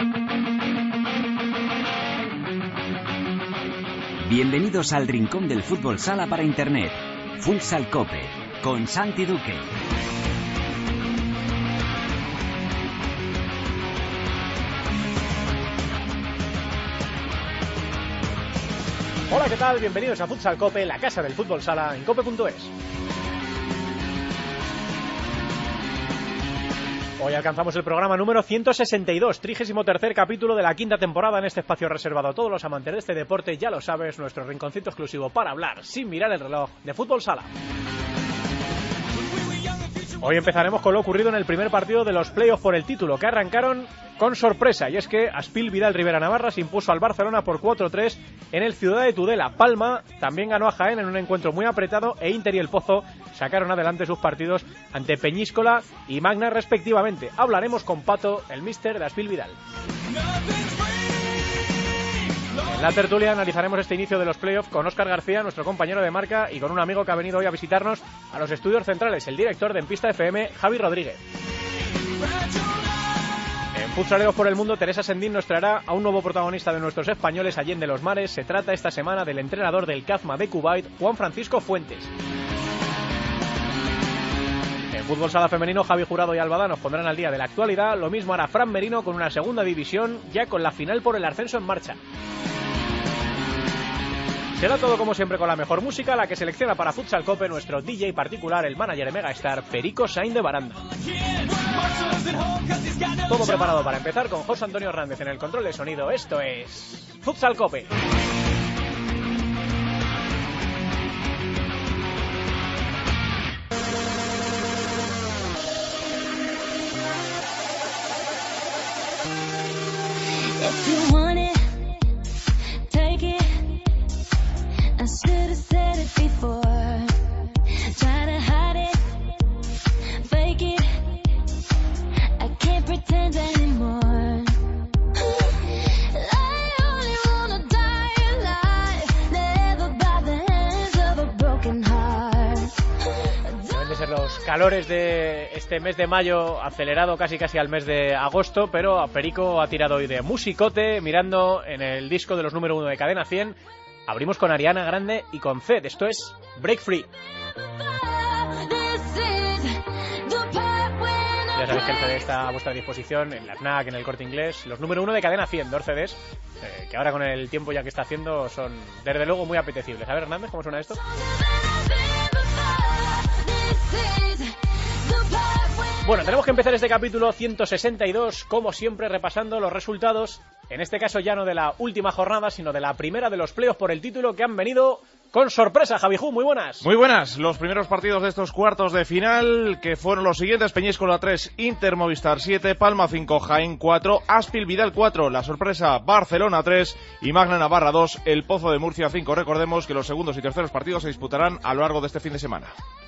Bienvenidos al rincón del fútbol sala para internet. Futsal Cope, con Santi Duque. Hola, ¿qué tal? Bienvenidos a Futsal Cope, la casa del fútbol sala en cope.es. Hoy alcanzamos el programa número 162, 33º capítulo de la quinta temporada en este espacio reservado a todos los amantes de este deporte. Ya lo sabes, nuestro rinconcito exclusivo para hablar, sin mirar el reloj, de fútbol sala. Hoy empezaremos con lo ocurrido en el primer partido de los playoffs por el título, que arrancaron con sorpresa, y es que Aspil Vidal Rivera Navarra se impuso al Barcelona por 4-3 en el Ciudad de Tudela. Palma también ganó a Jaén en un encuentro muy apretado, e Inter y el Pozo sacaron adelante sus partidos ante Peñíscola y Magna respectivamente. Hablaremos con Pato, el míster de Aspil Vidal. En la tertulia analizaremos este inicio de los playoffs con Óscar García, nuestro compañero de marca, y con un amigo que ha venido hoy a visitarnos a los estudios centrales, el director de En Pista FM, Javi Rodríguez. En Futsaleros por el Mundo, Teresa Sendín nos traerá a un nuevo protagonista de nuestros españoles allende los mares. Se trata esta semana del entrenador del CAFMA de Kuwait, Juan Francisco Fuentes. En fútbol sala femenino, Javi Jurado y Albada nos pondrán al día de la actualidad. Lo mismo hará Fran Merino con una segunda división, ya con la final por el ascenso en marcha. Será todo como siempre con la mejor música, la que selecciona para Futsal Cope nuestro DJ particular, el manager de Megastar, Perico Sainz de Baranda. Todo preparado para empezar con José Antonio Hernández en el control de sonido. Esto es Futsal Cope. I should have said it before. Try to hide it, fake it. I can't pretend anymore. I only wanna die alive, never by the hands of a broken heart. Deben de ser los calores de este mes de mayo, acelerado casi al mes de agosto, pero Perico ha tirado hoy de musicote, mirando en el disco de los número 1 de Cadena 100. Abrimos con Ariana Grande y con Zed. Esto es Break Free. Ya sabéis que el CD está a vuestra disposición en la FNAC, en el Corte Inglés. Los número 1 de Cadena 100, 2 CDs, que ahora con el tiempo ya que está haciendo son desde luego muy apetecibles. A ver, Hernández, ¿cómo suena esto? Bueno, tenemos que empezar este capítulo 162, como siempre, repasando los resultados, en este caso ya no de la última jornada, sino de la primera de los playoffs por el título, que han venido con sorpresa. Javiju, muy buenas. Muy buenas. Los primeros partidos de estos cuartos de final, que fueron los siguientes: Peñíscola 3, Inter Movistar 7, Palma 5, Jaén 4, Aspil Vidal 4, la sorpresa Barcelona 3 y Magna Navarra 2, el Pozo de Murcia 5. Recordemos que los segundos y terceros partidos se disputarán a lo largo de este fin de semana.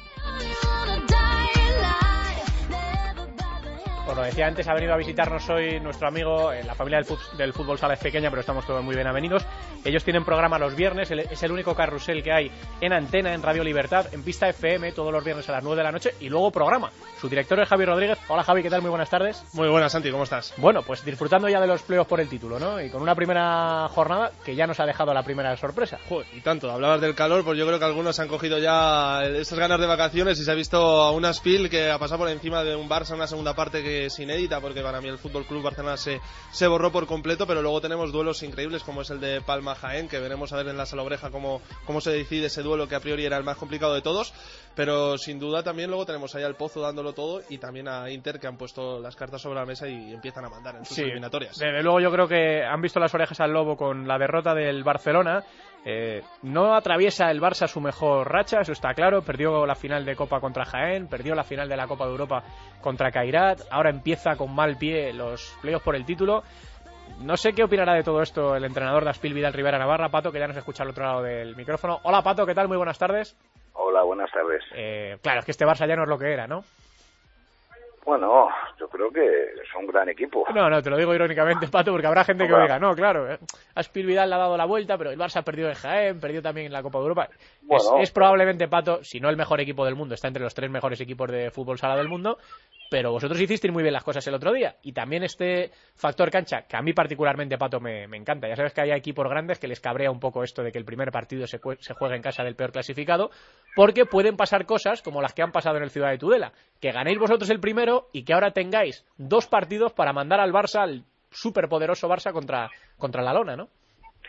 Como decía antes, ha venido a visitarnos hoy nuestro amigo, la familia del fútbol sala es pequeña, pero estamos todos muy bien avenidos. Ellos tienen programa los viernes, es el único carrusel que hay en antena, en Radio Libertad, en Pista FM, todos los viernes a las 9 de la noche, y luego programa. Su director es Javi Rodríguez. Hola Javi, ¿qué tal? Muy buenas tardes. Muy buenas, Santi, ¿cómo estás? Bueno, pues disfrutando ya de los playoffs por el título, ¿no? Y con una primera jornada que ya nos ha dejado la primera sorpresa. Joder, y tanto, hablabas del calor, pues yo creo que algunos han cogido ya esas ganas de vacaciones y se ha visto a un Aspil que ha pasado por encima de un Barça, una segunda parte que es inédita, porque para mí el Fútbol Club Barcelona se borró por completo, pero luego tenemos duelos increíbles como es el de Palma Jaén, que veremos a ver en la Salobreja cómo se decide ese duelo, que a priori era el más complicado de todos, pero sin duda también luego tenemos ahí al Pozo dándolo todo, y también a Inter, que han puesto las cartas sobre la mesa y empiezan a mandar en sus eliminatorias. Desde luego yo creo que han visto las orejas al lobo con la derrota del Barcelona. No atraviesa el Barça su mejor racha, eso está claro. Perdió la final de Copa contra Jaén, perdió la final de la Copa de Europa contra Kairat, ahora empieza con mal pie los playoffs por el título. No sé qué opinará de todo esto el entrenador de Aspil Vidal Rivera Navarra, Pato, que ya nos escucha al otro lado del micrófono. Hola Pato, ¿qué tal? Muy buenas tardes. Hola, buenas tardes. Claro, es que este Barça ya no es lo que era, ¿no? Bueno, yo creo que es un gran equipo. No, te lo digo irónicamente, Pato, porque habrá gente que diga, no, claro, Aspil Vidal le ha dado la vuelta, pero el Barça perdió en Jaén, perdió también en la Copa de Europa. Bueno, es probablemente, Pato, si no el mejor equipo del mundo, está entre los 3 mejores equipos de fútbol sala del mundo, pero vosotros hicisteis muy bien las cosas el otro día. Y también este factor cancha, que a mí particularmente, Pato, me encanta. Ya sabes que hay equipos grandes que les cabrea un poco esto de que el primer partido se juegue en casa del peor clasificado, porque pueden pasar cosas como las que han pasado en el Ciudad de Tudela, que ganéis vosotros el primero y que ahora tengáis 2 partidos para mandar al Barça, al superpoderoso Barça, contra la lona, ¿no?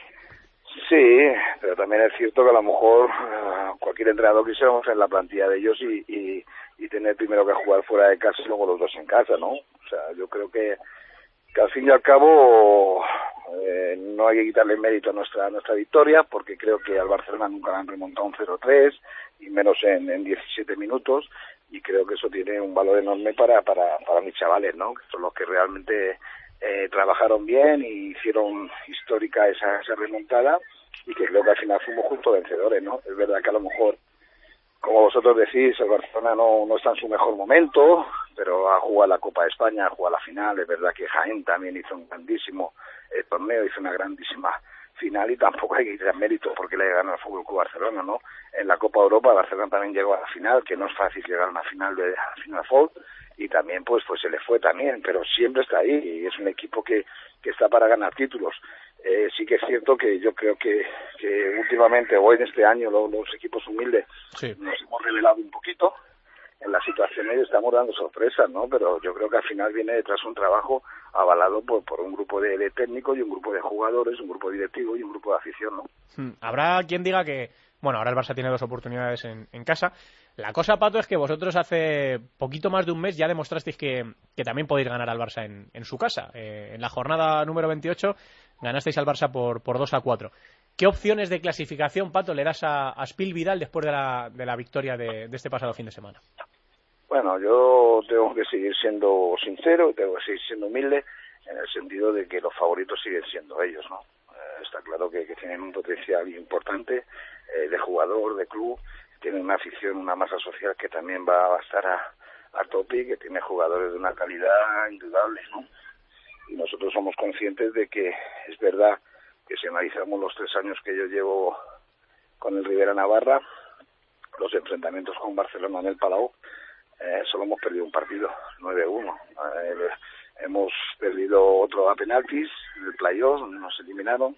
Sí, pero también es cierto que a lo mejor cualquier entrenador quisiéramos en la plantilla de ellos y tener primero que jugar fuera de casa y luego los 2 en casa, ¿no? O sea, yo creo que al fin y al cabo no hay que quitarle mérito a nuestra victoria, porque creo que al Barcelona nunca le han remontado un 0-3 y menos en 17 minutos, y creo que eso tiene un valor enorme para mis chavales, ¿no? Que son los que realmente trabajaron bien y hicieron histórica esa remontada, y que creo que al final fuimos justo vencedores, ¿no? Es verdad que a lo mejor, como vosotros decís, el Barcelona no está en su mejor momento, pero ha jugado la Copa de España, ha jugado la final. Es verdad que Jaén también hizo un grandísimo torneo, hizo una grandísima final, y tampoco hay que quitar mérito porque le ganó al Fútbol Club Barcelona, ¿no? En la Copa de Europa, Barcelona también llegó a la final, que no es fácil llegar a una final de Final Four, y también pues se le fue también, pero siempre está ahí, y es un equipo que está para ganar títulos. Sí que es cierto que yo creo que últimamente, o en este año, los equipos humildes nos hemos revelado un poquito en las situaciones y estamos dando sorpresas, ¿no? Pero yo creo que al final viene detrás un trabajo avalado por un grupo de técnicos y un grupo de jugadores, un grupo directivo y un grupo de afición, ¿no? Habrá quien diga que, bueno, ahora el Barça tiene 2 oportunidades en casa. La cosa, Pato, es que vosotros hace poquito más de un mes ya demostrasteis que también podéis ganar al Barça en su casa. En la jornada número 28 ganasteis al Barça por 2-4. ¿Qué opciones de clasificación, Pato, le das a Aspil Vidal después de la victoria de este pasado fin de semana? Bueno, yo tengo que seguir siendo sincero, tengo que seguir siendo humilde, en el sentido de que los favoritos siguen siendo ellos, ¿no? Está claro que tienen un potencial importante de jugador, de club, tienen una afición, una masa social que también va a estar a tope, y que tiene jugadores de una calidad indudable, ¿no? Y nosotros somos conscientes de que es verdad que si analizamos los 3 años que yo llevo con el Rivera Navarra, los enfrentamientos con Barcelona en el Palau, solo hemos perdido un partido, 9-1. Hemos perdido otro a penaltis en el playoff, donde nos eliminaron.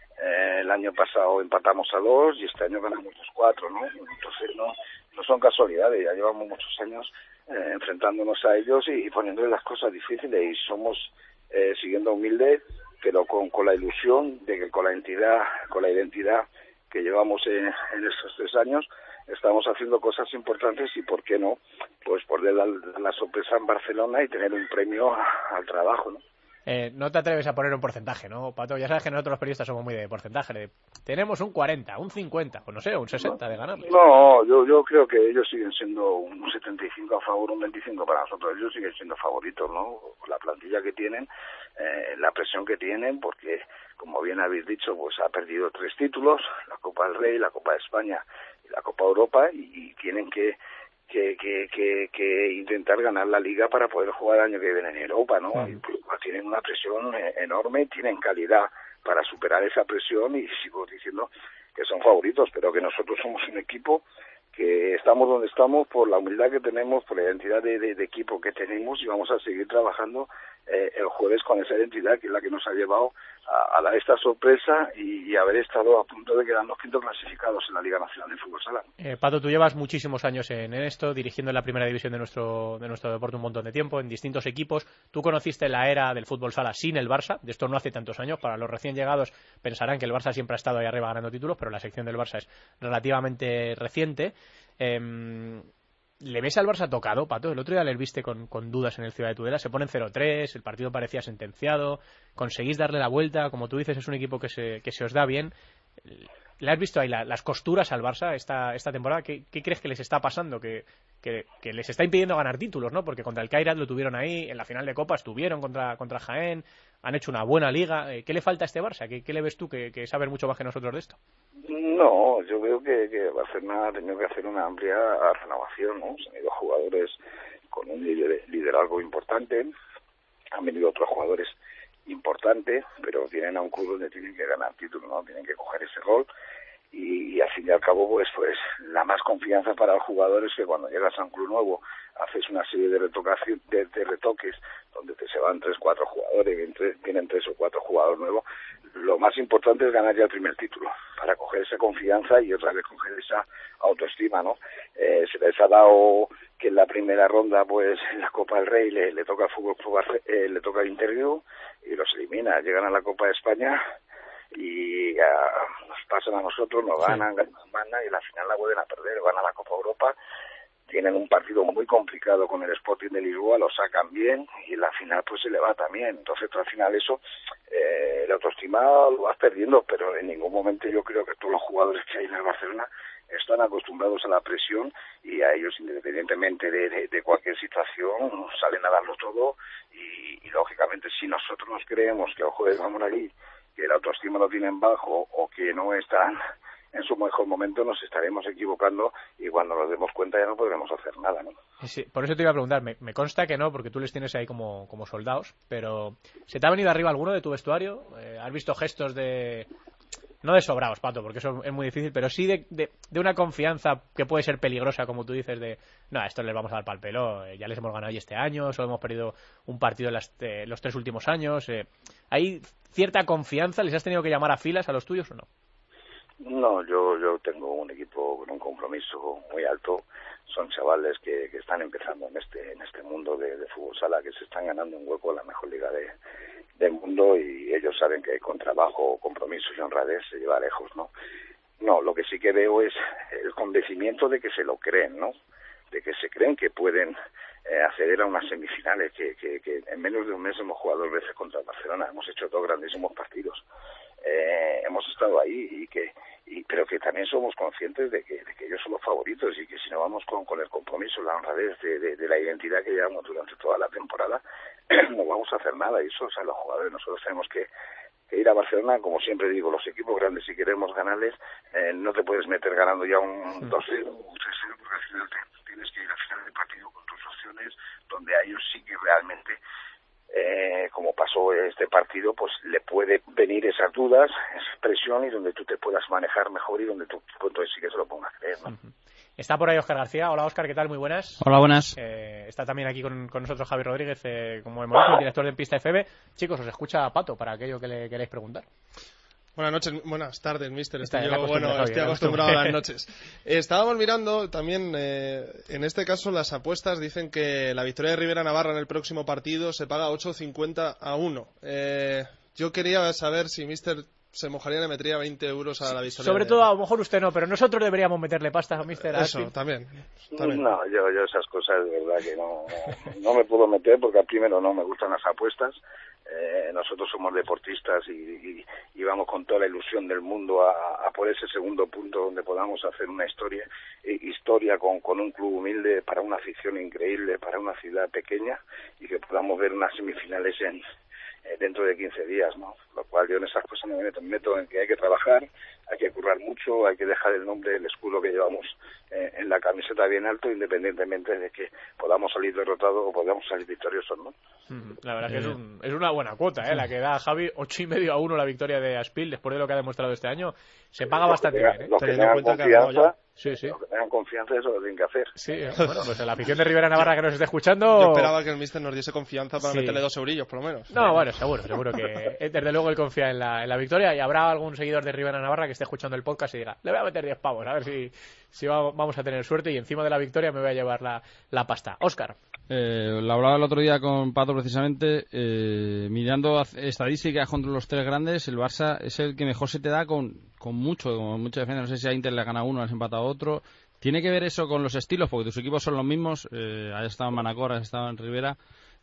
El año pasado empatamos a 2 y este año ganamos 2-4, ¿no? Entonces no son casualidades, ya llevamos muchos años enfrentándonos a ellos y poniéndoles las cosas difíciles, y somos siguiendo humildes, pero con la ilusión de que con la identidad que llevamos en estos 3 años estamos haciendo cosas importantes, y por qué no, pues poder dar la sorpresa en Barcelona y tener un premio al trabajo, ¿no? No te atreves a poner un porcentaje, ¿no, Pato? Ya sabes que nosotros los periodistas somos muy de porcentaje. Tenemos un 40, un 50, o no sé, un 60 de ganar. No, yo creo que ellos siguen siendo un 75 a favor, un 25 para nosotros. Ellos siguen siendo favoritos, ¿no? La plantilla que tienen, la presión que tienen, porque, como bien habéis dicho, pues ha perdido 3 títulos, la Copa del Rey, la Copa de España y la Copa de Europa, y tienen que intentar ganar la Liga para poder jugar el año que viene en Europa, ¿no? Y pues, tienen una presión enorme, tienen calidad para superar esa presión, y sigo diciendo que son favoritos, pero que nosotros somos un equipo que estamos donde estamos por la humildad que tenemos, por la identidad de equipo que tenemos, y vamos a seguir trabajando el jueves con esa identidad, que es la que nos ha llevado a dar esta sorpresa y haber estado a punto de quedarnos 5º clasificados en la Liga Nacional de Fútbol Sala. Pato, tú llevas muchísimos años en esto, dirigiendo en la primera división de nuestro deporte un montón de tiempo, en distintos equipos. Tú conociste la era del fútbol sala sin el Barça, de esto no hace tantos años. Para los recién llegados pensarán que el Barça siempre ha estado ahí arriba ganando títulos, pero la sección del Barça es relativamente reciente. ¿Le ves al Barça tocado, Pato? El otro día les viste con dudas en el Ciudad de Tudela, se ponen 0-3, el partido parecía sentenciado, conseguís darle la vuelta, como tú dices, es un equipo que se os da bien. ¿Le has visto ahí las costuras al Barça esta temporada? ¿Qué crees que les está pasando? Que les está impidiendo ganar títulos, ¿no? Porque contra el Kairat lo tuvieron ahí, en la final de Copa estuvieron contra Jaén, han hecho una buena liga. ¿Qué le falta a este Barça? ¿Qué le ves tú que sabes mucho más que nosotros de esto? No, yo veo que Barcelona ha tenido que hacer una amplia renovación, ¿no? Se han ido jugadores con un liderazgo importante. Han venido otros jugadores importantes, pero vienen a un club donde tienen que ganar títulos, ¿no? Tienen que coger ese rol. Y al fin y al cabo pues la más confianza para el jugador es que cuando llegas a un club nuevo haces una serie de retoques donde se van 3-4 jugadores, vienen 3 o 4 jugadores nuevos. Lo más importante es ganar ya el primer título para coger esa confianza y otra vez coger esa autoestima, ¿no? Se les ha dado que en la primera ronda pues en la Copa del Rey le toca al Fútbol Club le toca el Interview y los elimina. Llegan a la Copa de España y nos pasan a nosotros, nos ganan y la final la vuelven a perder, van a la Copa Europa, tienen un partido muy complicado con el Sporting de Lisboa, lo sacan bien y la final pues se le va también. Entonces al final eso, la autoestima lo vas perdiendo, pero en ningún momento yo creo que todos los jugadores que hay en el Barcelona están acostumbrados a la presión y a ellos, independientemente de cualquier situación, salen a darlo todo y lógicamente si nosotros nos creemos que ojo, vamos allí, que la autoestima lo tienen bajo o que no están en su mejor momento, nos estaremos equivocando y cuando nos demos cuenta ya no podremos hacer nada, ¿no? Sí, por eso te iba a preguntar, me consta que no, porque tú les tienes ahí como soldados, pero ¿se te ha venido arriba alguno de tu vestuario? ¿Has visto gestos no de sobraos, Pato, porque eso es muy difícil, pero sí de una confianza que puede ser peligrosa, como tú dices, no, a estos les vamos a dar pa'l pelo, ya les hemos ganado ya este año, solo hemos perdido un partido en los 3 últimos años, ¿hay cierta confianza? ¿Les has tenido que llamar a filas a los tuyos o no? No, yo tengo un equipo con un compromiso muy alto. Son chavales que están empezando en este mundo de fútbol sala, que se están ganando un hueco en la mejor liga del mundo y ellos saben que con trabajo, compromiso y honradez se lleva lejos, ¿no? No, lo que sí que veo es el convencimiento de que se lo creen, ¿no? De que se creen que pueden acceder a unas semifinales, que en menos de un mes hemos jugado 2 veces contra el Barcelona, hemos hecho 2 grandísimos partidos. Hemos estado ahí pero que también somos conscientes de que ellos son los favoritos y que si no vamos con el compromiso, la honradez de la identidad que llevamos durante toda la temporada, no vamos a hacer nada. Y eso, o sea, los jugadores, nosotros tenemos que ir a Barcelona, como siempre digo, los equipos grandes, si queremos ganarles, no te puedes meter ganando ya un 2-0 o un 3-0, porque al final tienes que ir al final del partido con tus opciones, donde a ellos sí que realmente como pasó este partido, pues le puede venir esas dudas, esa presión y donde tú te puedas manejar mejor y donde tú entonces sí que se lo pongas a creer, ¿no? Está por ahí Óscar García. Hola Óscar, ¿qué tal? Muy buenas. Hola, buenas. Está también aquí con nosotros Javi Rodríguez, como hemos dicho, el director de Pista FM. Chicos, os escucha Pato para aquello que le queréis preguntar. Buenas tardes, mister. Estoy acostumbrado a las noches. Estábamos mirando también, en este caso, las apuestas dicen que la victoria de Rivera Navarra en el próximo partido se paga 8,50 a 1. Yo quería saber si mister se mojaría y le metería 20 euros a la victoria. Sobre todo, a lo mejor usted no, pero nosotros deberíamos meterle pasta a mister. Eso, también. No, yo esas cosas de verdad que no me puedo meter porque primero no me gustan las apuestas. Nosotros somos deportistas y vamos con toda la ilusión del mundo a por ese segundo punto donde podamos hacer una historia con un club humilde, para una afición increíble, para una ciudad pequeña y que podamos ver unas semifinales dentro de 15 días, ¿no? Lo cual yo en esas cosas me meto en que hay que trabajar, hay que currar mucho, hay que dejar el nombre, el escudo que llevamos en la camiseta bien alto, independientemente de que podamos salir derrotados o podamos salir victoriosos, ¿no? La verdad que es una buena cuota, la que da Javi, 8,5 a 1 la victoria de Aspil, después de lo que ha demostrado este año. Se paga bastante bien, Los que tengan confianza, sí. Los que tengan confianza, eso lo tienen que hacer. Sí, bueno, pues la afición de Rivera Navarra que nos esté escuchando... Yo esperaba que el míster nos diese confianza para meterle 2 eurillos, por lo menos. No, bueno, seguro que desde luego él confía en la victoria y habrá algún seguidor de Rivera Navarra que esté escuchando el podcast y diga, le voy a meter 10 pavos, a ver si vamos a tener suerte y encima de la victoria me voy a llevar la pasta. Óscar. Lo hablaba el otro día con Pato precisamente, mirando estadísticas contra los 3 grandes, el Barça es el que mejor se te da con mucha defensa. No sé si a Inter le gana uno, has empatado otro. ¿Tiene que ver eso con los estilos? Porque tus equipos son los mismos, has estado en Manacor, has estado en Rivera,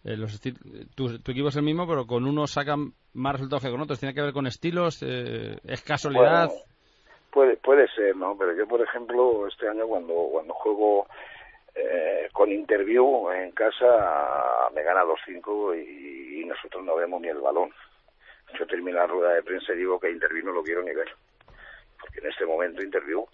tu equipo es el mismo, pero con unos sacan más resultados que con otros. ¿Tiene que ver con estilos? ¿Es casualidad? Bueno, puede ser, ¿no? Pero yo, por ejemplo, este año cuando juego con Interview en casa me gana 2-5 y nosotros no vemos ni el balón. Yo termino la rueda de prensa y digo que Interview no lo quiero ni ver, porque en este momento Interview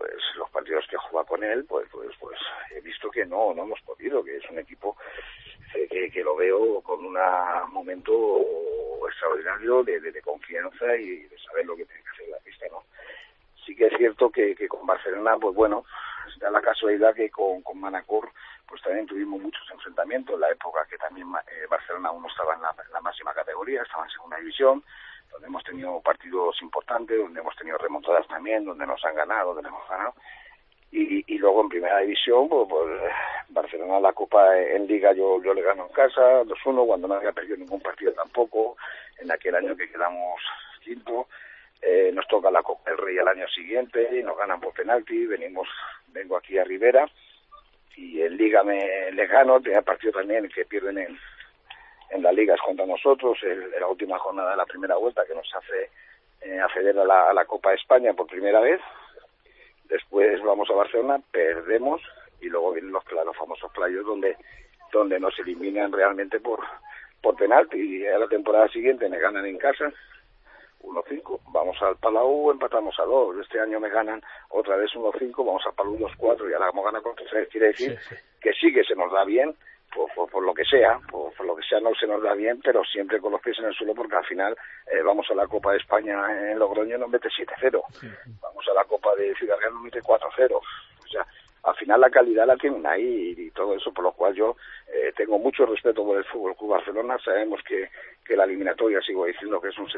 pues los partidos que juega con él, pues he visto que no hemos podido, que es un equipo que lo veo con un momento extraordinario de confianza y de saber lo que tiene que hacer en la pista, ¿no? Sí que es cierto que con Barcelona, pues bueno, da la casualidad que con Manacor pues también tuvimos muchos enfrentamientos en la época que también Barcelona aún no estaba en la máxima categoría, estaba en segunda división, donde hemos tenido partidos importantes, donde hemos tenido remontadas también, donde nos han ganado, donde hemos ganado. Y luego en primera división, pues Barcelona la Copa en Liga yo le gano en casa, 2-1, cuando no había perdido ningún partido tampoco, en aquel año que quedamos quinto. Nos toca la Copa del Rey el año siguiente y nos ganan por penalti, vengo aquí a Rivera y en Liga les gano, tenía partido también que pierden en la Liga es contra nosotros, en la última jornada de la primera vuelta que nos hace acceder a la Copa de España por primera vez. Después vamos a Barcelona, perdemos y luego vienen los famosos playos donde nos eliminan realmente por penalti y a la temporada siguiente me ganan en casa 1-5, vamos al Palau, empatamos a 2, este año me ganan otra vez 1-5, vamos al Palau 2-4 y ahora vamos a ganar con 3, quiere decir que sí que se nos da bien, por lo que sea, por lo que sea no se nos da bien, pero siempre con los pies en el suelo porque al final vamos a la Copa de España en Logroño y nos mete 7-0, vamos a la Copa de Ciudad Real y nos mete 4-0, o sea, al final la calidad la tienen ahí y todo eso, por lo cual yo tengo mucho respeto por el Fútbol Club Barcelona. Sabemos que la eliminatoria, sigo diciendo que es un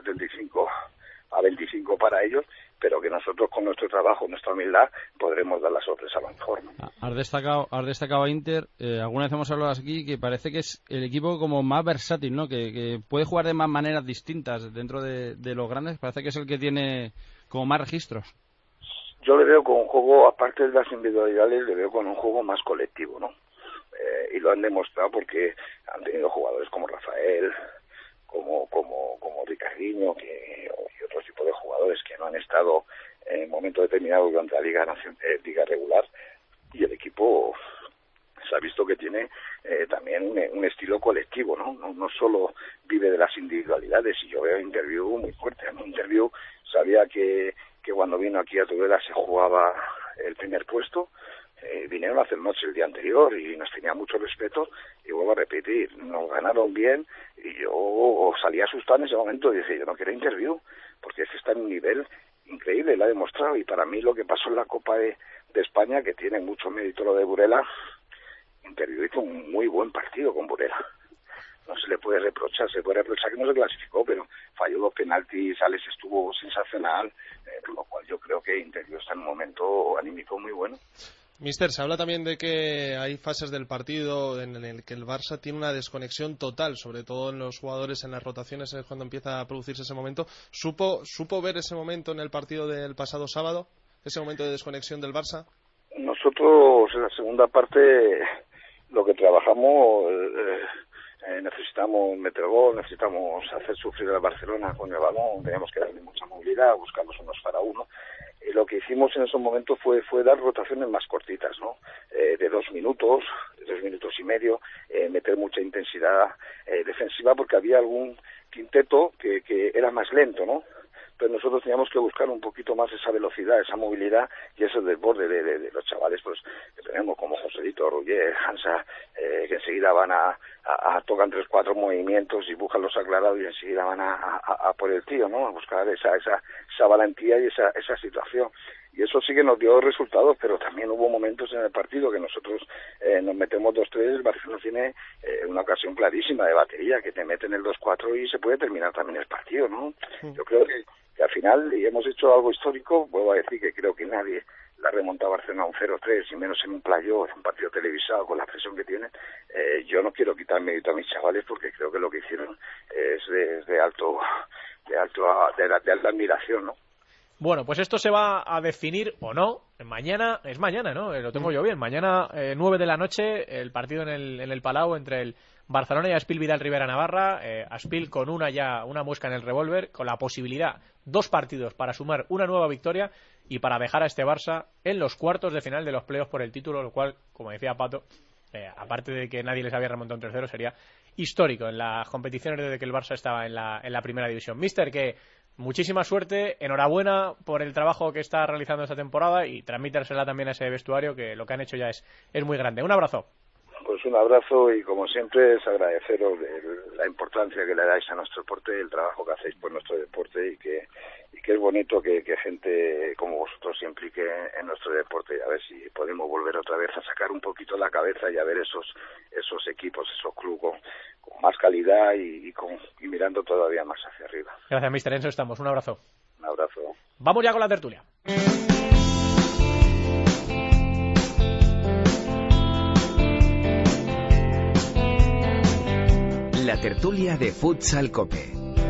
75-25 para ellos, pero que nosotros con nuestro trabajo, nuestra humildad, podremos dar la sorpresa a lo mejor, ¿no? Has destacado a Inter, alguna vez hemos hablado aquí que parece que es el equipo como más versátil, ¿no? Que puede jugar de más maneras distintas dentro de los grandes, parece que es el que tiene como más registros. Yo le veo con un juego, aparte de las individualidades, le veo con un juego más colectivo, ¿no? Y lo han demostrado porque han tenido jugadores como Rafael, como Ricardinho, y otro tipo de jugadores que no han estado en un momento determinado durante la liga regular, y el equipo se ha visto que tiene también un estilo colectivo, ¿no? No solo vive de las individualidades, y yo veo Interview muy fuerte. En Interview sabía que cuando vino aquí a Tudela se jugaba el primer puesto, vinieron a hacer noche el día anterior y nos tenía mucho respeto, y vuelvo a repetir, nos ganaron bien y yo salí asustado en ese momento y dije, yo no quiero Interview porque este está en un nivel increíble, lo ha demostrado. Y para mí lo que pasó en la Copa de España, que tiene mucho mérito lo de Burela, Interview hizo un muy buen partido con Burela. No se le puede reprochar, que no se clasificó, pero falló 2 penaltis, Alex estuvo sensacional, por lo cual yo creo que Interview está en un momento anímico muy bueno. Mister, se habla también de que hay fases del partido en el que el Barça tiene una desconexión total, sobre todo en los jugadores, en las rotaciones, es cuando empieza a producirse ese momento. ¿Supo ver ese momento en el partido del pasado sábado, ese momento de desconexión del Barça? Nosotros en la segunda parte lo que trabajamos, necesitamos meter gol, necesitamos hacer sufrir al Barcelona con el balón, tenemos que darle mucha movilidad, buscamos unos para uno. Y lo que hicimos en esos momentos fue dar rotaciones más cortitas, ¿no? De 2 minutos, 3 minutos y medio, meter mucha intensidad defensiva porque había algún quinteto que era más lento, ¿no? Pero nosotros teníamos que buscar un poquito más esa velocidad, esa movilidad y ese desborde de los chavales pues que tenemos como Joselito, Roger, Hansa, que enseguida van tocan 3-4 movimientos y buscan los aclarados y enseguida van a por el tío, ¿no? A buscar esa valentía y esa situación. Y eso sí que nos dio resultados, pero también hubo momentos en el partido que nosotros nos metemos 2-3, el Barcelona tiene una ocasión clarísima de batería, que te meten el 2-4 y se puede terminar también el partido, ¿no? Yo creo que al final, y hemos hecho algo histórico, vuelvo a decir que creo que nadie la remonta a Barcelona un 0-3, y menos en un playoff, en un partido televisado, con la presión que tienen. Yo no quiero quitar mérito a mis chavales, porque creo que lo que hicieron es de alta admiración, ¿no? Bueno, pues esto se va a definir o no. Mañana, es mañana, ¿no? Lo tengo yo bien. Mañana, 9 de la noche, el partido en el Palau entre el Barcelona y Aspil Vidal Rivera Navarra. Aspil con una mosca en el revólver, con la posibilidad, 2 partidos para sumar una nueva victoria y para dejar a este Barça en los cuartos de final de los playoffs por el título, lo cual, como decía Pato, aparte de que nadie les había remontado un 3-0, sería histórico en las competiciones desde que el Barça estaba en la primera división. Mister, que muchísima suerte, enhorabuena por el trabajo que está realizando esta temporada y transmítasela también a ese vestuario, que lo que han hecho ya es muy grande. Un abrazo. Pues un abrazo y como siempre es agradeceros la importancia que le dais a nuestro deporte, el trabajo que hacéis por nuestro deporte y que es bonito que gente como vosotros se implique en nuestro deporte, y a ver si podemos volver otra vez a sacar un poquito la cabeza y a ver esos equipos, esos clubes con más calidad y mirando todavía más hacia arriba. Gracias, mister. En eso estamos. Un abrazo. Un abrazo. Vamos ya con la tertulia. La tertulia de Futsal Cope.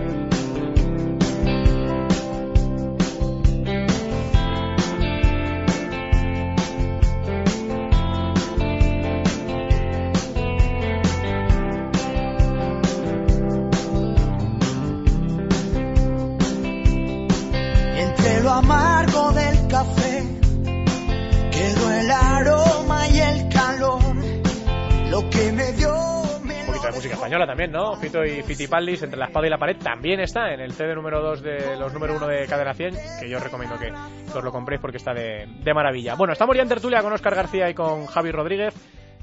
Entre lo amargo del café quedó el aroma y el calor, lo que me dio. Un poquito de música española también, ¿no? Fito y Fitipaldis, Entre la espada y la pared, también está en el CD número 2 de los número 1 de Cadena 100, que yo os recomiendo que os lo compréis porque está de maravilla. Bueno, estamos ya en tertulia con Óscar García y con Javi Rodríguez.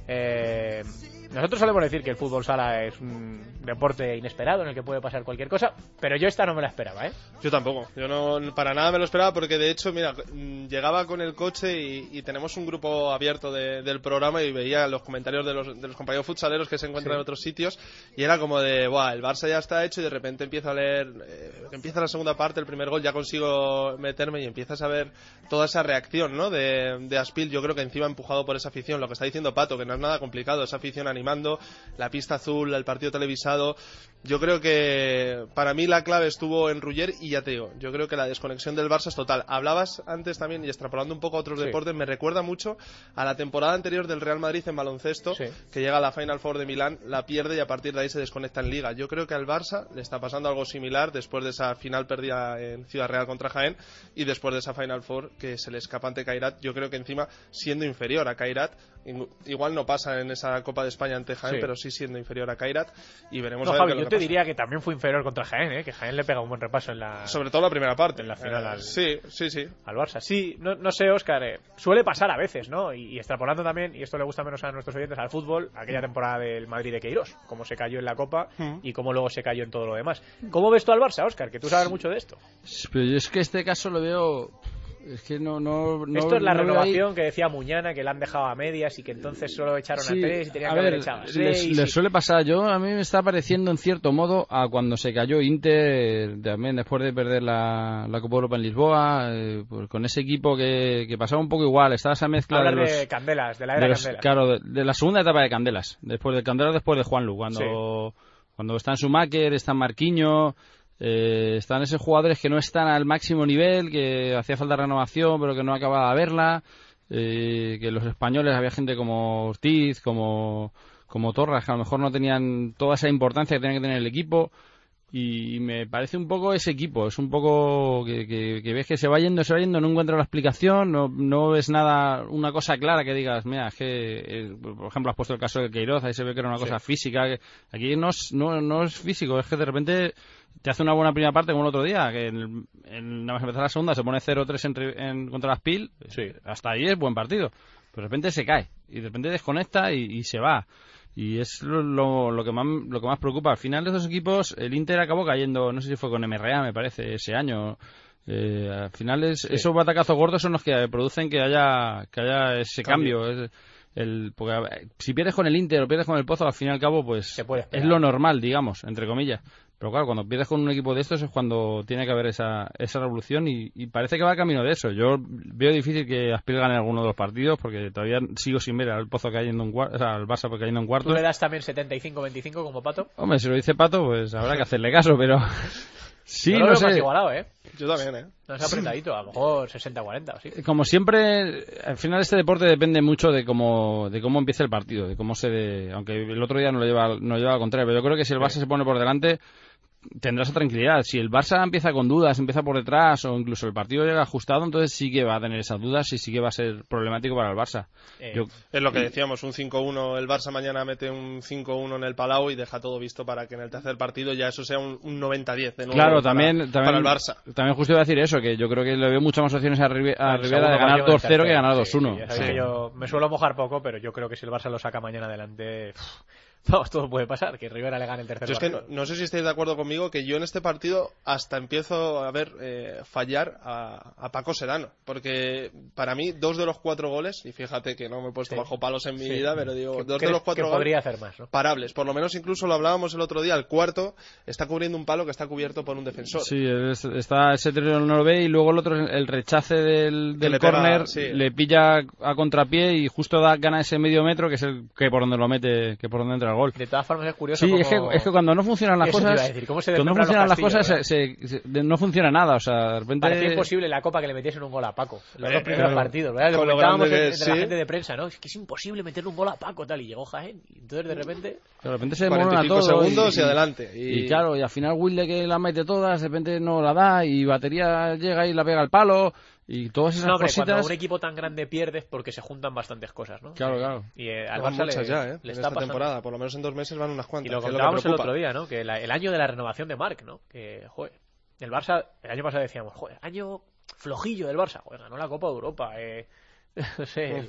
Nosotros solemos decir que el fútbol sala es un deporte inesperado en el que puede pasar cualquier cosa, pero yo esta no me la esperaba, ¿eh? Yo tampoco, yo no para nada me lo esperaba, porque de hecho, mira, llegaba con el coche y tenemos un grupo abierto del programa y veía los comentarios de los compañeros futsaleros que se encuentran en otros sitios y era como de, buah, el Barça ya está hecho, y de repente empiezo a leer, empieza la segunda parte, el primer gol, ya consigo meterme y empiezas a ver toda esa reacción, ¿no? de Aspil. Yo creo que encima empujado por esa afición, lo que está diciendo Pato, que no es nada complicado, esa afición animando, la pista azul, el partido televisado. Yo creo que para mí la clave estuvo en Ruller y ya te digo, yo creo que la desconexión del Barça es total. Hablabas antes también, y extrapolando un poco a otros deportes, me recuerda mucho a la temporada anterior del Real Madrid en baloncesto, que llega a la Final Four de Milán, la pierde y a partir de ahí se desconecta en Liga. Yo creo que al Barça le está pasando algo similar después de esa final perdida en Ciudad Real contra Jaén y después de esa Final Four que se le escapa ante Kairat. Yo creo que encima siendo inferior a Kairat, igual no pasa en esa Copa de España ante Jaén, pero sí siendo inferior a Kairat, y veremos a ver Javi, qué es lo yo que te pasa. diría que también fue inferior contra Jaén, que Jaén le pega un buen repaso en la... Sobre todo la primera parte. En la final sí. Al Barça. Sí, no sé, Óscar, suele pasar a veces, ¿no? Y extrapolando también, y esto le gusta menos a nuestros oyentes, al fútbol, aquella temporada del Madrid de Queiroz, cómo se cayó en la Copa y cómo luego se cayó en todo lo demás. ¿Cómo ves tú al Barça, Óscar? Que tú sabes mucho de esto. Pero yo es que este caso lo veo... Es que no esto es la renovación ahí... que decía Muñana, que la han dejado a medias y que entonces solo echaron a 3 y tenían que haber echado a 6. Les suele pasar. A mí me está pareciendo en cierto modo a cuando se cayó Inter también después de perder la Copa Europa en Lisboa, pues con ese equipo que pasaba un poco igual. Estaba esa mezcla de Candelas, de la era Candelas. Claro, de la segunda etapa de Candelas, después de Candelas, después de Juanlu, cuando está en Schumacher, está en Marquinhos. Están esos jugadores que no están al máximo nivel, que hacía falta renovación pero que no acababa de verla, que los españoles había gente como Ortiz, como Torras, que a lo mejor no tenían toda esa importancia que tenía que tener el equipo, y me parece un poco ese equipo, es un poco que ves que se va yendo, no encuentro la explicación, no ves nada, una cosa clara que digas, mira, es que, por ejemplo, has puesto el caso de Queiroz, ahí se ve que era una cosa física, que aquí no es físico, es que de repente te hace una buena primera parte como el otro día, que nada más empezar la segunda se pone 0-3 contra Aspil, hasta ahí es buen partido, pero de repente se cae, y de repente desconecta y se va. Y es lo que más preocupa. Al final de esos equipos, el Inter acabó cayendo, no sé si fue con MRA, me parece, ese año. Al final esos batacazos gordos son los que producen que haya ese cambio. Porque si pierdes con el Inter o pierdes con el Pozo, al fin y al cabo, pues es lo normal, digamos, entre comillas. Pero claro, cuando pierdes con un equipo de estos es cuando tiene que haber esa revolución y parece que va camino de eso. Yo veo difícil que Aspil gane alguno de los partidos porque todavía sigo sin ver al Pozo cayendo en cuarto, o sea, al Barça cayendo en cuarto. ¿Tú le das también 75-25 como Pato? Hombre, si lo dice Pato, pues habrá que hacerle caso, pero... Sí, yo lo veo más igualado, Yo también, No es apretadito, a lo mejor 60-40 o sí. Como siempre, al final este deporte depende mucho de cómo empiece el partido, de cómo aunque el otro día no lo lleva al contrario, pero yo creo que si el Barça se pone por delante, tendrá esa tranquilidad. Si el Barça empieza con dudas, empieza por detrás o incluso el partido llega ajustado, entonces sí que va a tener esas dudas y sí que va a ser problemático para el Barça. Es lo que decíamos, un 5-1, el Barça mañana mete un 5-1 en el Palau y deja todo visto para que en el tercer partido ya eso sea un 90-10 de nuevo. Claro, también para el Barça. También justo iba a decir eso, que yo creo que le veo muchas más opciones a Rivera de ganar 2-0 que ganar 2-1. Sí, que yo me suelo mojar poco, pero yo creo que si el Barça lo saca mañana adelante... Vamos, todo puede pasar, que Rivera le gane el tercer partido. Es que no sé si estáis de acuerdo conmigo que yo en este partido hasta empiezo a ver fallar a Paco Serrano, porque para mí 2 de los 4 goles, y fíjate que no me he puesto bajo palos en mi vida, pero digo, 2 de los 4 goles podría hacer más, ¿no? Parables, por lo menos incluso lo hablábamos el otro día, el cuarto está cubriendo un palo que está cubierto por un defensor. Sí, está ese terreno no lo ve y luego el otro, el rechace del córner, le pilla a contrapié y justo gana ese medio metro que es el que por donde lo mete, que por donde entra el gol. De todas formas es curioso. Sí, es que cuando no funcionan las cosas, no funciona nada, o sea, de repente parecía imposible la Copa que le metiesen un gol a Paco en los 2 primeros partidos, ¿verdad? Lo comentábamos entre la gente de prensa, ¿no? Es que es imposible meterle un gol a Paco tal, y llegó Jaén y entonces de repente se demoran a todos segundos y adelante. Y claro, y al final Wilde que la mete todas, de repente no la da y Batería llega y la pega al palo. Y todas esas cositas... Cuando un equipo tan grande pierdes porque se juntan bastantes cosas, ¿no? Claro. Y al Barça muchas ya, le en está esta temporada, por lo menos en 2 meses van unas cuantas. Y lo contábamos el otro día, ¿no? Que el año de la renovación de Marc, ¿no? Que, joder, el Barça, el año pasado decíamos, joder, año flojillo del Barça, joder, ganó la Copa de Europa, no sé...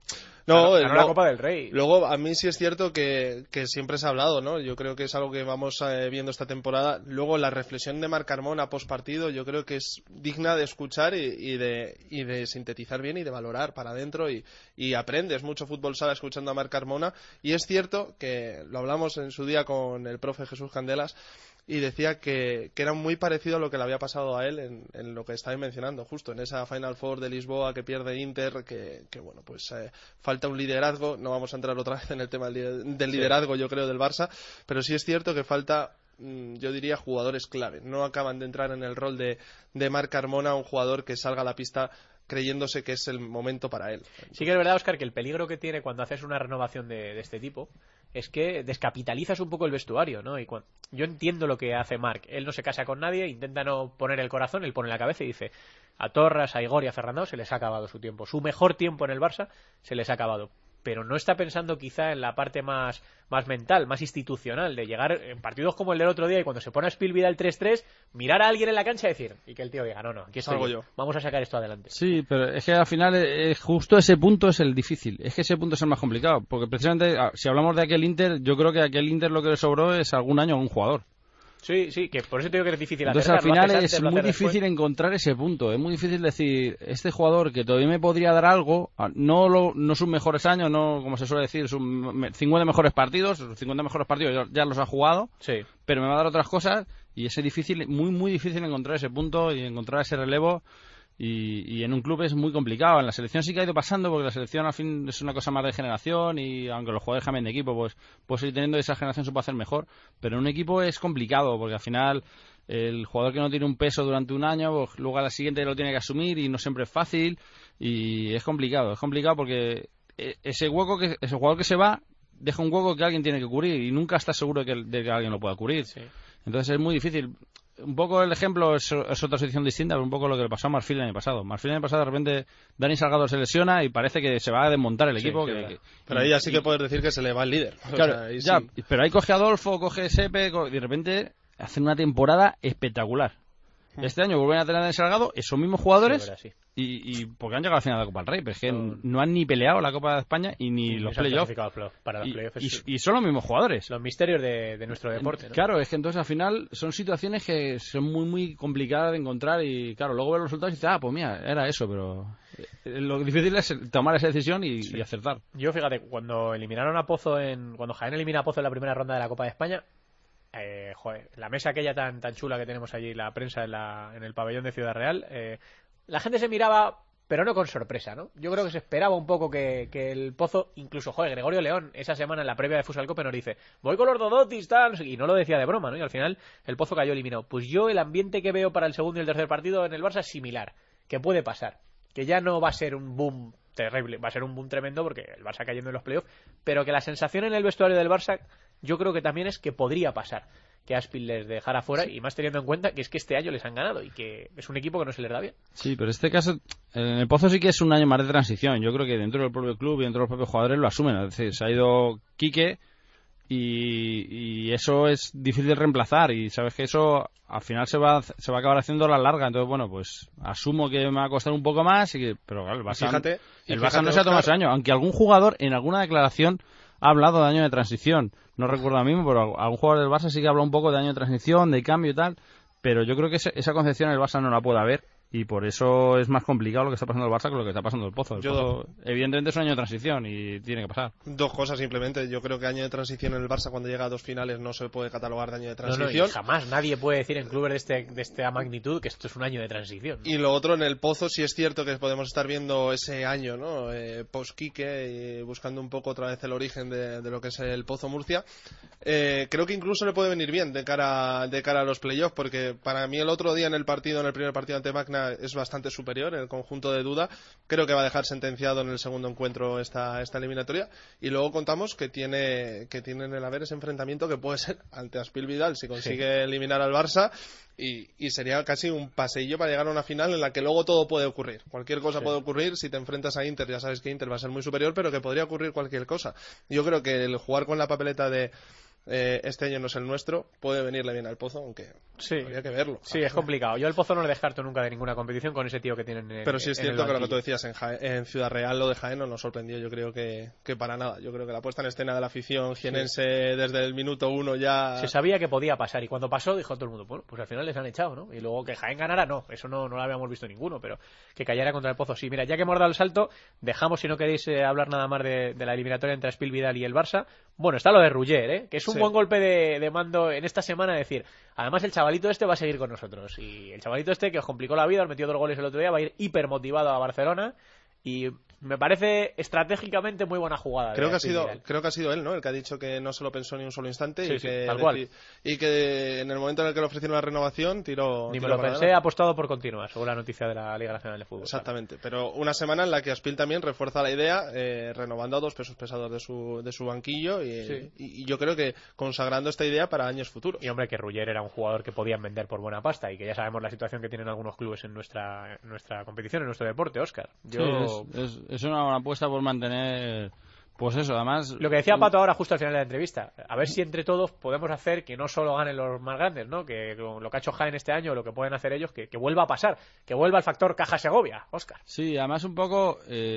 No, ganó la Copa del Rey. Luego, a mí sí es cierto que siempre se ha hablado, ¿no? Yo creo que es algo que vamos viendo esta temporada. Luego, la reflexión de Marc Carmona post partido, yo creo que es digna de escuchar y de sintetizar bien y de valorar para adentro. Y aprendes mucho fútbol sala escuchando a Marc Carmona. Y es cierto que lo hablamos en su día con el profe Jesús Candelas. Y decía que era muy parecido a lo que le había pasado a él en lo que estáis mencionando, justo en esa Final Four de Lisboa que pierde Inter, que bueno, pues falta un liderazgo. No vamos a entrar otra vez en el tema del liderazgo, yo creo, del Barça, pero sí es cierto que falta, yo diría, jugadores clave. No acaban de entrar en el rol de Marc Carmona, un jugador que salga a la pista creyéndose que es el momento para él. Sí que es verdad, Óscar, que el peligro que tiene cuando haces una renovación de este tipo es que descapitalizas un poco el vestuario, ¿no? Y yo entiendo lo que hace Marc. Él no se casa con nadie, intenta no poner el corazón, él pone la cabeza y dice: a Torras, a Igor y a Ferrandao se les ha acabado su tiempo. Su mejor tiempo en el Barça se les ha acabado. Pero no está pensando quizá en la parte más mental, más institucional, de llegar en partidos como el del otro día y cuando se pone a Spielvidal 3-3, mirar a alguien en la cancha y decir, y que el tío diga, no, aquí estoy yo, vamos a sacar esto adelante. Sí, pero es que al final justo ese punto es el difícil, es que ese punto es el más complicado, porque precisamente si hablamos de aquel Inter, yo creo que a aquel Inter lo que le sobró es algún año a un jugador. Sí, que por eso te digo que es difícil hacer. Entonces al final es muy difícil encontrar ese punto, es muy difícil decir, este jugador que todavía me podría dar algo, no sus mejores años, no como se suele decir, sus 50 mejores partidos, sus 50 mejores partidos ya los ha jugado, sí, pero me va a dar otras cosas y es difícil, muy difícil encontrar ese punto y encontrar ese relevo. Y en un club es muy complicado. En la selección sí que ha ido pasando, porque la selección al fin es una cosa más de generación y aunque los jugadores cambien de equipo, pues ir teniendo esa generación se puede hacer mejor. Pero en un equipo es complicado, porque al final el jugador que no tiene un peso durante un año, pues luego a la siguiente lo tiene que asumir y no siempre es fácil y es complicado porque ese jugador que se va deja un hueco que alguien tiene que cubrir y nunca está seguro de que alguien lo pueda cubrir. Sí. Entonces es muy difícil. Un poco el ejemplo es otra situación distinta, pero un poco lo que le pasó a Marfil el año pasado. Marfil el año pasado de repente Dani Salgado se lesiona y parece que se va a desmontar el equipo. Pero ahí ya sí que puedes decir que se le va el líder. Claro, pero ahí coge a Adolfo, coge Sepe y de repente hacen una temporada espectacular. Este año vuelven a tener a Dani Salgado, esos mismos jugadores, y porque han llegado a la final de la Copa del Rey, pero es que no han ni peleado la Copa de España y ni los playoffs. Y son los mismos jugadores. Los misterios de nuestro deporte, ¿no? Claro, es que entonces al final son situaciones que son muy complicadas de encontrar y claro, luego ver los resultados y dices, pues mira, era eso, pero lo difícil es tomar esa decisión y acertar. Yo fíjate, cuando eliminaron a Pozo cuando Jaén elimina a Pozo en la primera ronda de la Copa de España, la mesa aquella tan chula que tenemos allí, la prensa en el pabellón de Ciudad Real, la gente se miraba, pero no con sorpresa, ¿no? Yo creo que se esperaba un poco que el Pozo, incluso, Gregorio León, esa semana en la previa de Futsal Cope nos dice, voy con los Dodotis, tal, y no lo decía de broma, ¿no? Y al final el Pozo cayó eliminado. Pues yo el ambiente que veo para el segundo y el tercer partido en el Barça es similar, que puede pasar, que ya no va a ser un boom terrible, va a ser un boom tremendo porque el Barça cayendo en los playoffs, pero que la sensación en el vestuario del Barça yo creo que también es que podría pasar. que Aspil les dejara fuera, y más teniendo en cuenta que es que este año les han ganado y que es un equipo que no se les da bien. Sí, pero este caso, en el Pozo sí que es un año más de transición. Yo creo que dentro del propio club y dentro de los propios jugadores lo asumen. Es decir, se ha ido Quique y eso es difícil de reemplazar, y sabes que eso al final se va a acabar haciendo a la larga. Entonces, bueno, pues asumo que me va a costar un poco más, pero claro, el Barça no se ha tomado ese año, aunque algún jugador en alguna declaración ha hablado de año de transición. No recuerdo ahora mismo, pero algún jugador del Barça sí que habla un poco de año de transición, de cambio y tal, pero yo creo que esa concepción el Barça no la puede haber, y por eso es más complicado lo que está pasando el Barça que lo que está pasando el Pozo. El Pozo, evidentemente, es un año de transición y tiene que pasar. Dos cosas simplemente. Yo creo que año de transición en el Barça, cuando llega a 2 finales, no se puede catalogar de año de transición. No, y jamás nadie puede decir en clubes de esta magnitud que esto es un año de transición, ¿no? Y lo otro, en el Pozo sí es cierto que podemos estar viendo ese año, ¿no? Post-Quique, buscando un poco otra vez el origen de lo que es el Pozo Murcia. Creo que incluso le puede venir bien de cara a los playoffs, porque para mí el otro día en el primer partido ante Magna, es bastante superior el conjunto de Duda. Creo que va a dejar sentenciado en el segundo encuentro esta eliminatoria, y luego contamos que tiene en el haber ese enfrentamiento que puede ser ante Aspil Vidal si consigue eliminar al Barça, y sería casi un paseillo para llegar a una final en la que luego todo puede ocurrir. Cualquier cosa puede ocurrir. Si te enfrentas a Inter, ya sabes que Inter va a ser muy superior, pero que podría ocurrir cualquier cosa. Yo creo que el jugar con la papeleta de este año no es el nuestro puede venirle bien al Pozo, aunque habría que verlo. Sí, es complicado. Yo al Pozo no le descarto nunca de ninguna competición con ese tío que tienen pero sí es cierto que lo que tú decías en Ciudad Real, lo de Jaén no nos sorprendió. Yo creo que para nada. Yo creo que la puesta en escena de la afición jienense desde el minuto 1 ya se sabía que podía pasar, y cuando pasó dijo todo el mundo, bueno, pues al final les han echado, ¿no? Y luego que Jaén ganara, no, eso no lo habíamos visto ninguno, pero que cayera contra el Pozo sí. Mira, ya que hemos dado el salto, dejamos, si no queréis hablar nada más de la eliminatoria entre Aspil Vidal y el Barça. Bueno, está lo de Rugger, que es un buen golpe de mando en esta semana, decir, además el chavalito este va a seguir con nosotros, y el chavalito este que os complicó la vida, os metió 2 goles el otro día, va a ir hiper motivado a Barcelona, y me parece estratégicamente muy buena jugada. Creo que ha sido él, ¿no? El que ha dicho que no se lo pensó ni un solo instante, tal cual. Y que en el momento en el que le ofrecieron la renovación tiró. Ni me lo pensé, ha apostado por continuar, según la noticia de la Liga Nacional de Fútbol. Exactamente, pero una semana en la que Aspil también refuerza la idea, renovando a 2 pesos pesados de su banquillo, y yo creo que consagrando esta idea para años futuros. Y hombre, que Rugger era un jugador que podían vender por buena pasta, y que ya sabemos la situación que tienen algunos clubes en nuestra competición, en nuestro deporte, Óscar. Es una buena apuesta por mantener, pues eso, además. Lo que decía Pato ahora justo al final de la entrevista, a ver si entre todos podemos hacer que no solo ganen los más grandes, ¿no? Que con lo que ha hecho Jaén este año, lo que pueden hacer ellos, que vuelva a pasar, que vuelva el factor Caja Segovia, Óscar. Sí, además un poco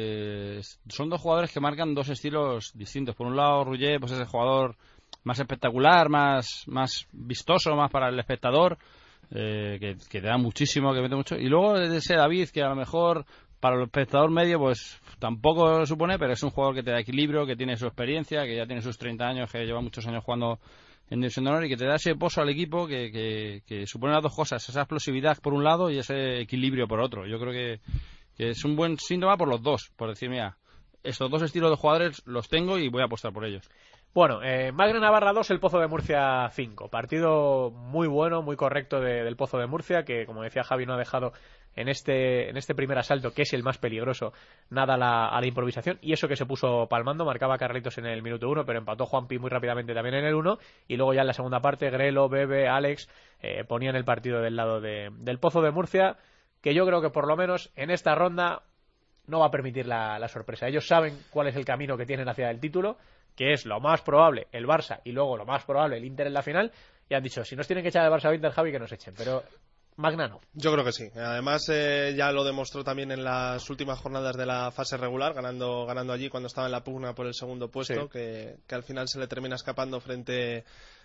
son 2 jugadores que marcan 2 estilos distintos. Por un lado, Rugger, pues es el jugador más espectacular, más vistoso, más para el espectador, que te da muchísimo, que mete mucho. Y luego ese David, que a lo mejor para el espectador medio pues tampoco lo supone, pero es un jugador que te da equilibrio, que tiene su experiencia, que ya tiene sus 30 años, que lleva muchos años jugando en División de Honor, y que te da ese pozo al equipo que supone las 2 cosas, esa explosividad por un lado y ese equilibrio por otro. Yo creo que es un buen síntoma por los dos, por decir, mira, estos 2 estilos de jugadores los tengo y voy a apostar por ellos. Bueno, Magna Navarra 2, el Pozo de Murcia 5. Partido muy bueno, muy correcto del Pozo de Murcia, que como decía Javi no ha dejado en este primer asalto, que es el más peligroso, nada a la improvisación, y eso que se puso palmando. Marcaba Carlitos en el minuto 1, pero empató Juanpi muy rápidamente también en el 1, y luego ya en la segunda parte Grelo, Bebe, Alex ponían el partido del lado del Pozo de Murcia, que yo creo que por lo menos en esta ronda no va a permitir la sorpresa. Ellos saben cuál es el camino que tienen hacia el título, que es lo más probable el Barça y luego lo más probable el Inter en la final, y han dicho, si nos tienen que echar el Barça o Inter, Javi, que nos echen, pero Magna no. Yo creo que sí. Además ya lo demostró también en las últimas jornadas de la fase regular, ganando allí cuando estaba en la pugna por el segundo puesto, que al final se le termina escapando frente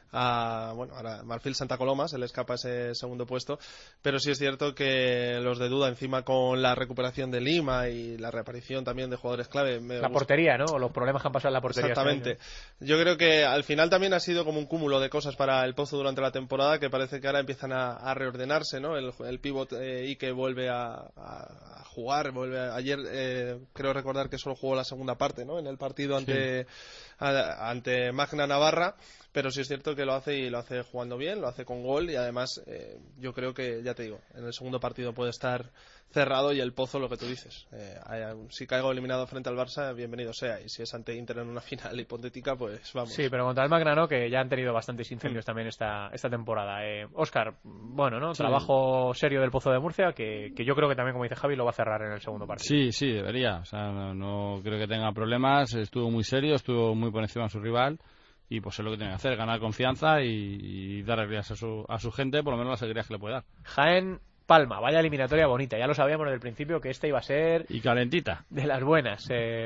ahora Marfil Santa Coloma se le escapa ese segundo puesto, pero sí es cierto que los de Duda, encima con la recuperación de Lima y la reaparición también de jugadores clave, portería, ¿no? Los problemas que han pasado en la portería. Exactamente. Yo creo que al final también ha sido como un cúmulo de cosas para el Pozo durante la temporada, que parece que ahora empiezan a reordenarse, ¿no? El pívot Ike vuelve a jugar, ayer creo recordar que solo jugó la segunda parte, ¿no? En el partido ante Magna Navarra, pero sí es cierto que lo hace y lo hace jugando bien, lo hace con gol y además yo creo que, ya te digo, en el segundo partido puede estar cerrado y el Pozo, lo que tú dices, si caigo eliminado frente al Barça, bienvenido sea, y si es ante Inter en una final hipotética, pues vamos. Sí, pero contra el Magrano, que ya han tenido bastantes incendios también esta temporada. Óscar, bueno, ¿no? Sí. Trabajo serio del Pozo de Murcia, que yo creo que también, como dice Javi, lo va a cerrar en el segundo partido. Sí, debería. O sea, no creo que tenga problemas. Estuvo muy serio, estuvo muy por encima de su rival. Y pues es lo que tiene que hacer, ganar confianza y dar alegrías a su gente, por lo menos las alegrías que le puede dar. Jaén Palma, vaya eliminatoria bonita, ya lo sabíamos desde el principio que esta iba a ser... Y calentita. De las buenas.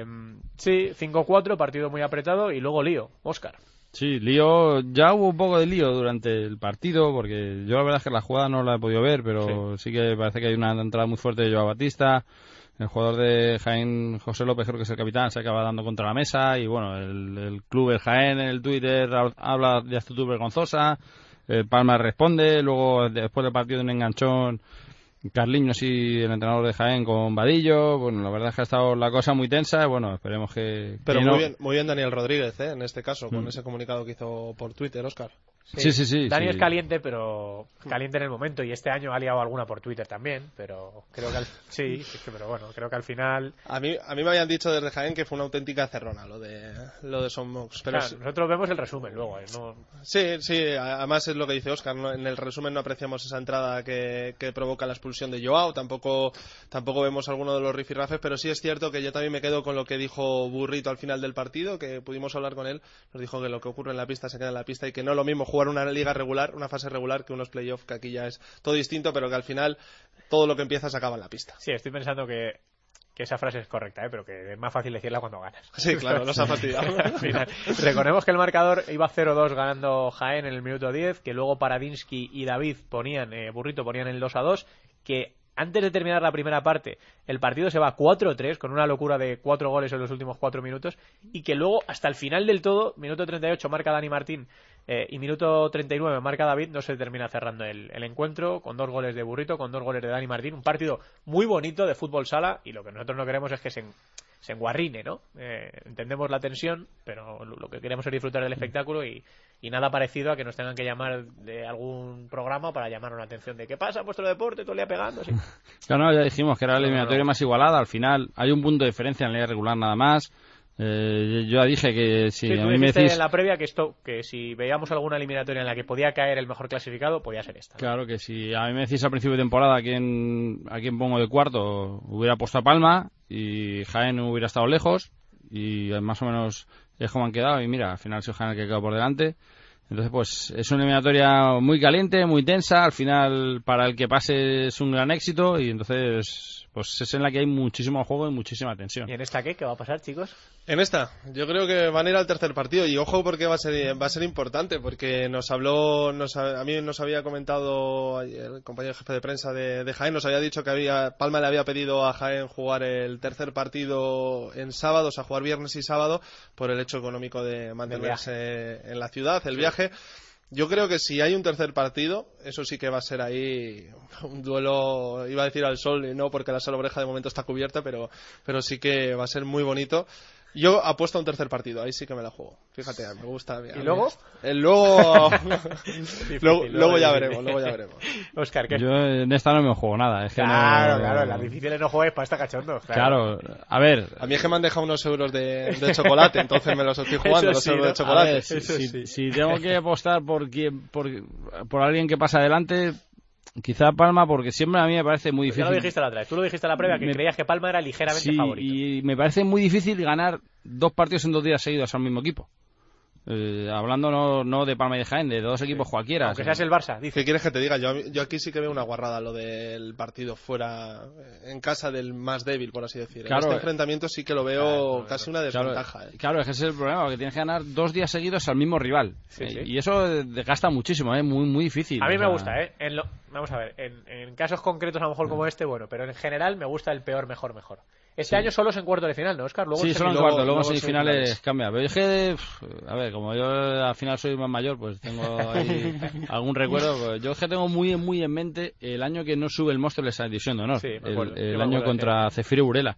Sí, 5-4, partido muy apretado y luego lío. Óscar. Sí, lío, ya hubo un poco de lío durante el partido, porque yo la verdad es que la jugada no la he podido ver, pero sí que parece que hay una entrada muy fuerte de Joao Batista. El jugador de Jaén, José López, creo que es el capitán, se acaba dando contra la mesa y bueno, el club, el Jaén, en el Twitter habla de actitud vergonzosa. Palma responde, luego después del partido de un enganchón Carliños y el entrenador de Jaén con Vadillo. Bueno, la verdad es que ha estado la cosa muy tensa. Bueno, esperemos que... Pero que muy bien Daniel Rodríguez, en este caso, con ese comunicado que hizo por Twitter, Óscar. Sí. Dani es caliente, pero caliente en el momento, y este año ha liado alguna por Twitter también, pero creo que pero bueno, creo que al final... A mí me habían dicho desde Jaén que fue una auténtica cerrona lo de Son Mox. Pero claro, nosotros vemos el resumen luego, ¿no? Sí, además es lo que dice Óscar, ¿no? En el resumen no apreciamos esa entrada que provoca la expulsión de Joao, tampoco vemos alguno de los rifirrafes, pero sí es cierto que yo también me quedo con lo que dijo Burrito al final del partido, que pudimos hablar con él, nos dijo que lo que ocurre en la pista se queda en la pista y que no es lo mismo jugar una liga regular, una fase regular, que unos playoffs, que aquí ya es todo distinto, pero que al final todo lo que empieza se acaba en la pista. Sí, estoy pensando que esa frase es correcta, pero que es más fácil decirla cuando ganas. Sí, claro, nos ha fastidiado. Al final, recordemos que el marcador iba 0-2 ganando Jaén en el minuto 10, que luego Paradinsky y David Burrito ponían el 2-2, que antes de terminar la primera parte el partido se va 4-3 con una locura de 4 goles en los últimos 4 minutos, y que luego hasta el final del todo, minuto 38 marca Dani Martín y minuto 39 marca David, no se termina cerrando el encuentro con 2 goles de Burrito, con 2 goles de Dani Martín. Un partido muy bonito de fútbol sala, y lo que nosotros no queremos es que se enguarrine, ¿no? Entendemos la tensión, pero lo que queremos es disfrutar del espectáculo y nada parecido a que nos tengan que llamar de algún programa para llamarnos la atención de ¿qué pasa en vuestro deporte? Todo el día pegando, sí. Claro, ya dijimos que era la eliminatoria más igualada. Al final hay un punto de diferencia en la liga regular nada más. Yo ya dije que si sí, a mí me decís en la previa que si veíamos alguna eliminatoria en la que podía caer el mejor clasificado, podía ser esta, ¿no? Claro que si a mí me decís al principio de temporada a quién pongo de cuarto, hubiera puesto a Palma y Jaén hubiera estado lejos, y más o menos es como han quedado, y mira, al final soy Jaén el que ha quedado por delante. Entonces pues es una eliminatoria muy caliente, muy tensa. Al final para el que pase es un gran éxito, y entonces pues es en la que hay muchísimo juego y muchísima tensión. ¿Y en esta qué va a pasar, chicos? En esta, yo creo que van a ir al tercer partido, y ojo porque va a ser importante, porque a mí nos había comentado el compañero jefe de prensa de Jaén, nos había dicho que Palma le había pedido a Jaén jugar el tercer partido en sábado, o sea, jugar viernes y sábado, por el hecho económico de mantenerse en la ciudad, el viaje. Yo creo que si hay un tercer partido, eso sí que va a ser ahí un duelo, iba a decir al sol, y no, porque la Salobreja de momento está cubierta, pero sí que va a ser muy bonito. Yo apuesto a un tercer partido, ahí sí que me la juego. Fíjate, me gusta. ¿Y luego? Luego ya veremos. Óscar, ¿qué? Yo en esta no me juego nada. Es que claro, las difíciles no juegues para esta cachondo. Claro, a ver. A mí es que me han dejado unos euros de chocolate, entonces me los estoy jugando, los euros de chocolate. Ver, si tengo que apostar por alguien que pasa adelante, quizá Palma, porque siempre a mí me parece muy difícil. Ya lo dijiste la otra vez. Tú lo dijiste a la previa, que creías que Palma era ligeramente favorito. Y me parece muy difícil ganar 2 partidos en 2 días seguidos al mismo equipo. Hablando no de Palma y de Jaén, de 2 equipos cualquiera. Aunque seas el Barça, dice. ¿Qué quieres que te diga? Yo aquí sí que veo una guarrada, lo del partido fuera, en casa del más débil, por así decir. Claro, en este enfrentamiento sí que lo veo casi una desventaja. Claro, es que ese es el problema, que tienes que ganar 2 días seguidos al mismo rival. Sí. Y eso desgasta muchísimo, muy, muy difícil. A mí me gusta, vamos a ver, en casos concretos a lo mejor como este, bueno, pero en general me gusta el peor, mejor. Este año solo es en cuartos de final, ¿no, Óscar? Sí, solo en cuartos, luego en semifinales cambia. Pero es que, a ver, como yo al final soy más mayor, pues tengo ahí algún recuerdo. Pues yo es que tengo muy en mente el año que no sube el Móstoles a la División de Honor. Sí, el año contra Cefiro Burela.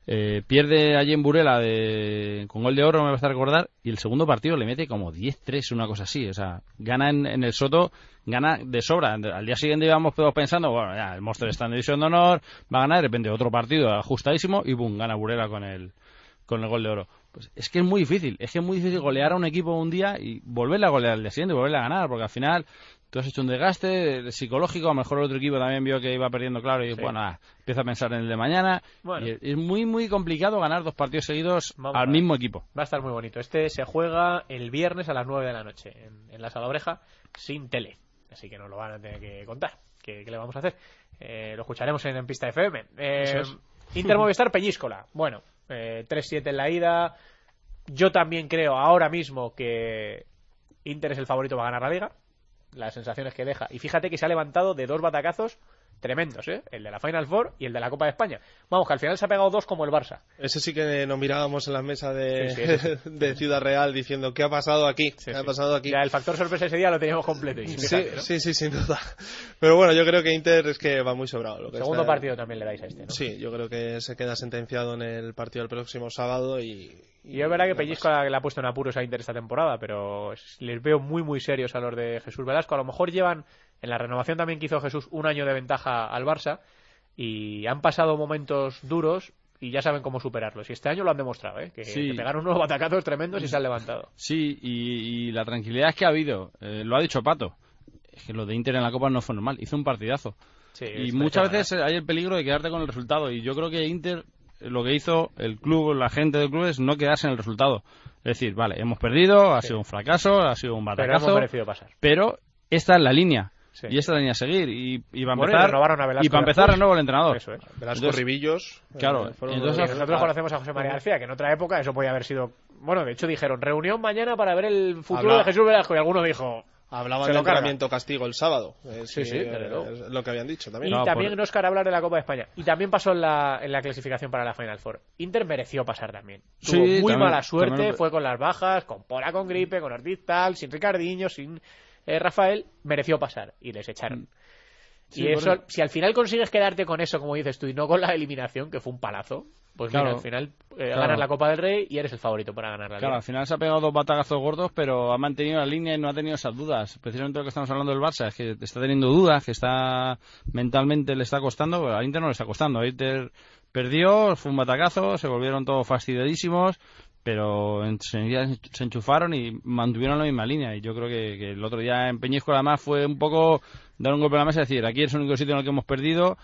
Pierde allí en Burela con gol de oro, me vas a recordar, y el segundo partido le mete como 10-3, una cosa así. O sea, gana en el Soto, gana de sobra. Al día siguiente íbamos todos pensando, bueno, ya, el Monster está en división de honor, va a ganar, de repente otro partido ajustadísimo y boom, gana Burela con el gol de oro. Pues es que es muy difícil golear a un equipo un día y volverle a golear al día siguiente, volverle a ganar, porque al final tú has hecho un desgaste psicológico, a lo mejor el otro equipo también vio que iba perdiendo, claro, y bueno, empieza a pensar en el de mañana. Bueno. Y es muy, muy complicado ganar 2 partidos seguidos al mismo equipo. Va a estar muy bonito. Este se juega el viernes a las 9 de la noche en la Sala Obreja, sin tele, así que nos lo van a tener que contar. ¿Qué le vamos a hacer? Lo escucharemos en Pista FM. Inter Movistar Peñíscola. Bueno, 3-7 en la ida. Yo también creo ahora mismo que Inter es el favorito para ganar la Liga. Las sensaciones que deja. Y fíjate que se ha levantado de 2 batacazos tremendos, ¿eh? El de la Final Four y el de la Copa de España. Vamos, que al final se ha pegado 2 como el Barça. Ese sí que nos mirábamos en la mesa de Ciudad Real diciendo ¿qué ha pasado aquí? ¿Qué ha pasado aquí? Ya el factor sorpresa ese día lo teníamos completo. Y fíjate, ¿no? Sí, sin duda. Pero bueno, yo creo que Inter es que va muy sobrado. Segundo partido también le dais a este, ¿no? Sí, yo creo que se queda sentenciado en el partido del próximo sábado y es verdad que Pellizco le ha puesto en apuros a Inter esta temporada, pero les veo muy muy serios a los de Jesús Velasco. A lo mejor llevan, en la renovación también que hizo Jesús, 1 año de ventaja al Barça y han pasado momentos duros y ya saben cómo superarlos. Y este año lo han demostrado, que pegaron unos batacazos tremendos y se han levantado. Sí, y la tranquilidad que ha habido, lo ha dicho Pato, es que lo de Inter en la Copa no fue normal, hizo un partidazo. Sí, y muchas veces hay el peligro de quedarte con el resultado, y yo creo que Inter, lo que hizo el club, la gente del club, es no quedarse en el resultado. Es decir, vale, hemos perdido, ha sido un fracaso, ha sido un batacazo, pero hemos merecido pasar. Pero esta es la línea. Sí. Y esta es la línea a seguir. Y va a empezar, para empezar renuevo el entrenador. Eso es. Velasco, Ribillos. Claro. Entonces nosotros conocemos a José María García, que en otra época eso podía haber sido... Bueno, de hecho dijeron, reunión mañana para ver el futuro de Jesús Velasco. Y alguno dijo... Hablaban de entrenamiento castigo el sábado. Sí, es lo que habían dicho también. Y también Óscar hablar de la Copa de España. Y también pasó en la clasificación para la Final Four. Inter mereció pasar también. Tuvo muy también, mala suerte, fue con las bajas, con Pola con gripe, con Ortiz tal, sin Ricardiño, sin Rafael, mereció pasar y les echaron. Sí, y eso, si al final consigues quedarte con eso, como dices tú, y no con la eliminación, que fue un palazo, pues claro, mira, al final ganas la Copa del Rey y eres el favorito para ganar la Liga. Claro, al final se ha pegado 2 batagazos gordos, pero ha mantenido la línea y no ha tenido esas dudas. Precisamente lo que estamos hablando del Barça es que está teniendo dudas, que está mentalmente le está costando, pero a Inter no le está costando. A Inter perdió, fue un batacazo, se volvieron todos fastidiadísimos, pero enseguida se enchufaron y mantuvieron la misma línea. Y yo creo que el otro día en Peñíscola además fue un poco dar un golpe a la mesa y decir, aquí es el único sitio en el que hemos perdido,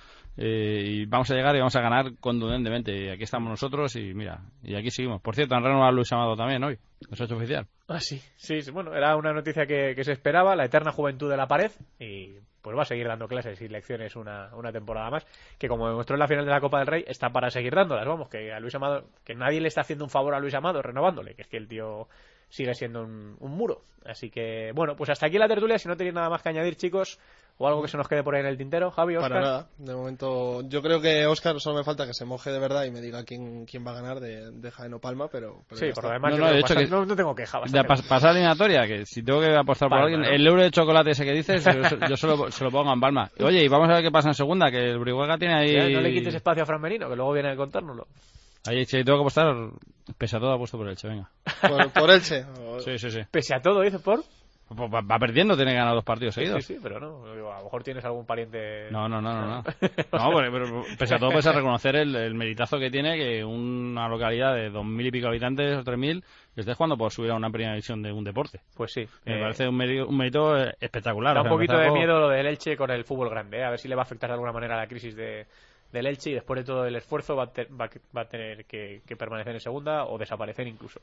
y vamos a llegar y vamos a ganar contundentemente. Y aquí estamos nosotros y mira, y aquí seguimos. Por cierto, han renovado a Luis Amado también hoy, los ha hecho oficial. Ah, sí, bueno, era una noticia que se esperaba, la eterna juventud de la pared, y pues va a seguir dando clases y lecciones una temporada más, que como demostró en la final de la Copa del Rey, está para seguir dándolas. Vamos, que a Luis Amado, que nadie le está haciendo un favor a Luis Amado renovándole, que es que el tío sigue siendo un muro. Así que, bueno, pues hasta aquí la tertulia. Si no tenéis nada más que añadir, chicos, o algo que se nos quede por ahí en el tintero, Javi, Óscar. Para nada, de momento yo creo que Óscar solo me falta que se moje de verdad y me diga quién va a ganar de Jaén o Palma, pero sí, por lo demás no tengo queja. Pasar la eliminatoria, que si tengo que apostar Palma, por alguien, ¿no? El euro de chocolate ese que dices, yo se lo pongo en Palma. Oye, y vamos a ver qué pasa en segunda, que el Brihuega tiene ahí... Ya, no le quites espacio a Fran Merino, que luego viene a contárnoslo. Ahí, si tengo que apostar, pese a todo apuesto por Elche, venga. ¿Por Elche? Sí. Pese a todo, dices, ¿por? Pues va perdiendo, tiene que ganar 2 partidos seguidos. Sí, pero no. A lo mejor tienes algún pariente... No. No, pero pese a todo puedes reconocer el meritazo que tiene que una localidad de 2.000 y pico habitantes o 3.000 estés jugando por subir a una primera división de un deporte. Pues sí. Me parece un mérito espectacular. Da un poquito de miedo lo del Elche con el fútbol grande, a ver si le va a afectar de alguna manera la crisis del Elche, y después de todo el esfuerzo va a tener que permanecer en segunda o desaparecer incluso.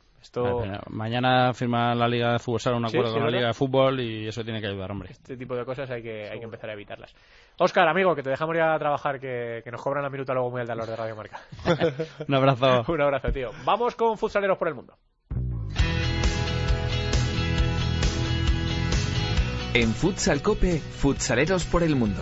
Mañana firma la Liga de Fútbol Sala un acuerdo con la Liga de Fútbol y eso tiene que ayudar, hombre. Este tipo de cosas hay que empezar a evitarlas. Óscar, amigo, que te dejamos ya a trabajar, que nos cobran la minuta luego muy alta los de Radio Marca. Un abrazo. Un abrazo, tío. Vamos con futsaleros por el mundo. En Futsal Cope, futsaleros por el mundo.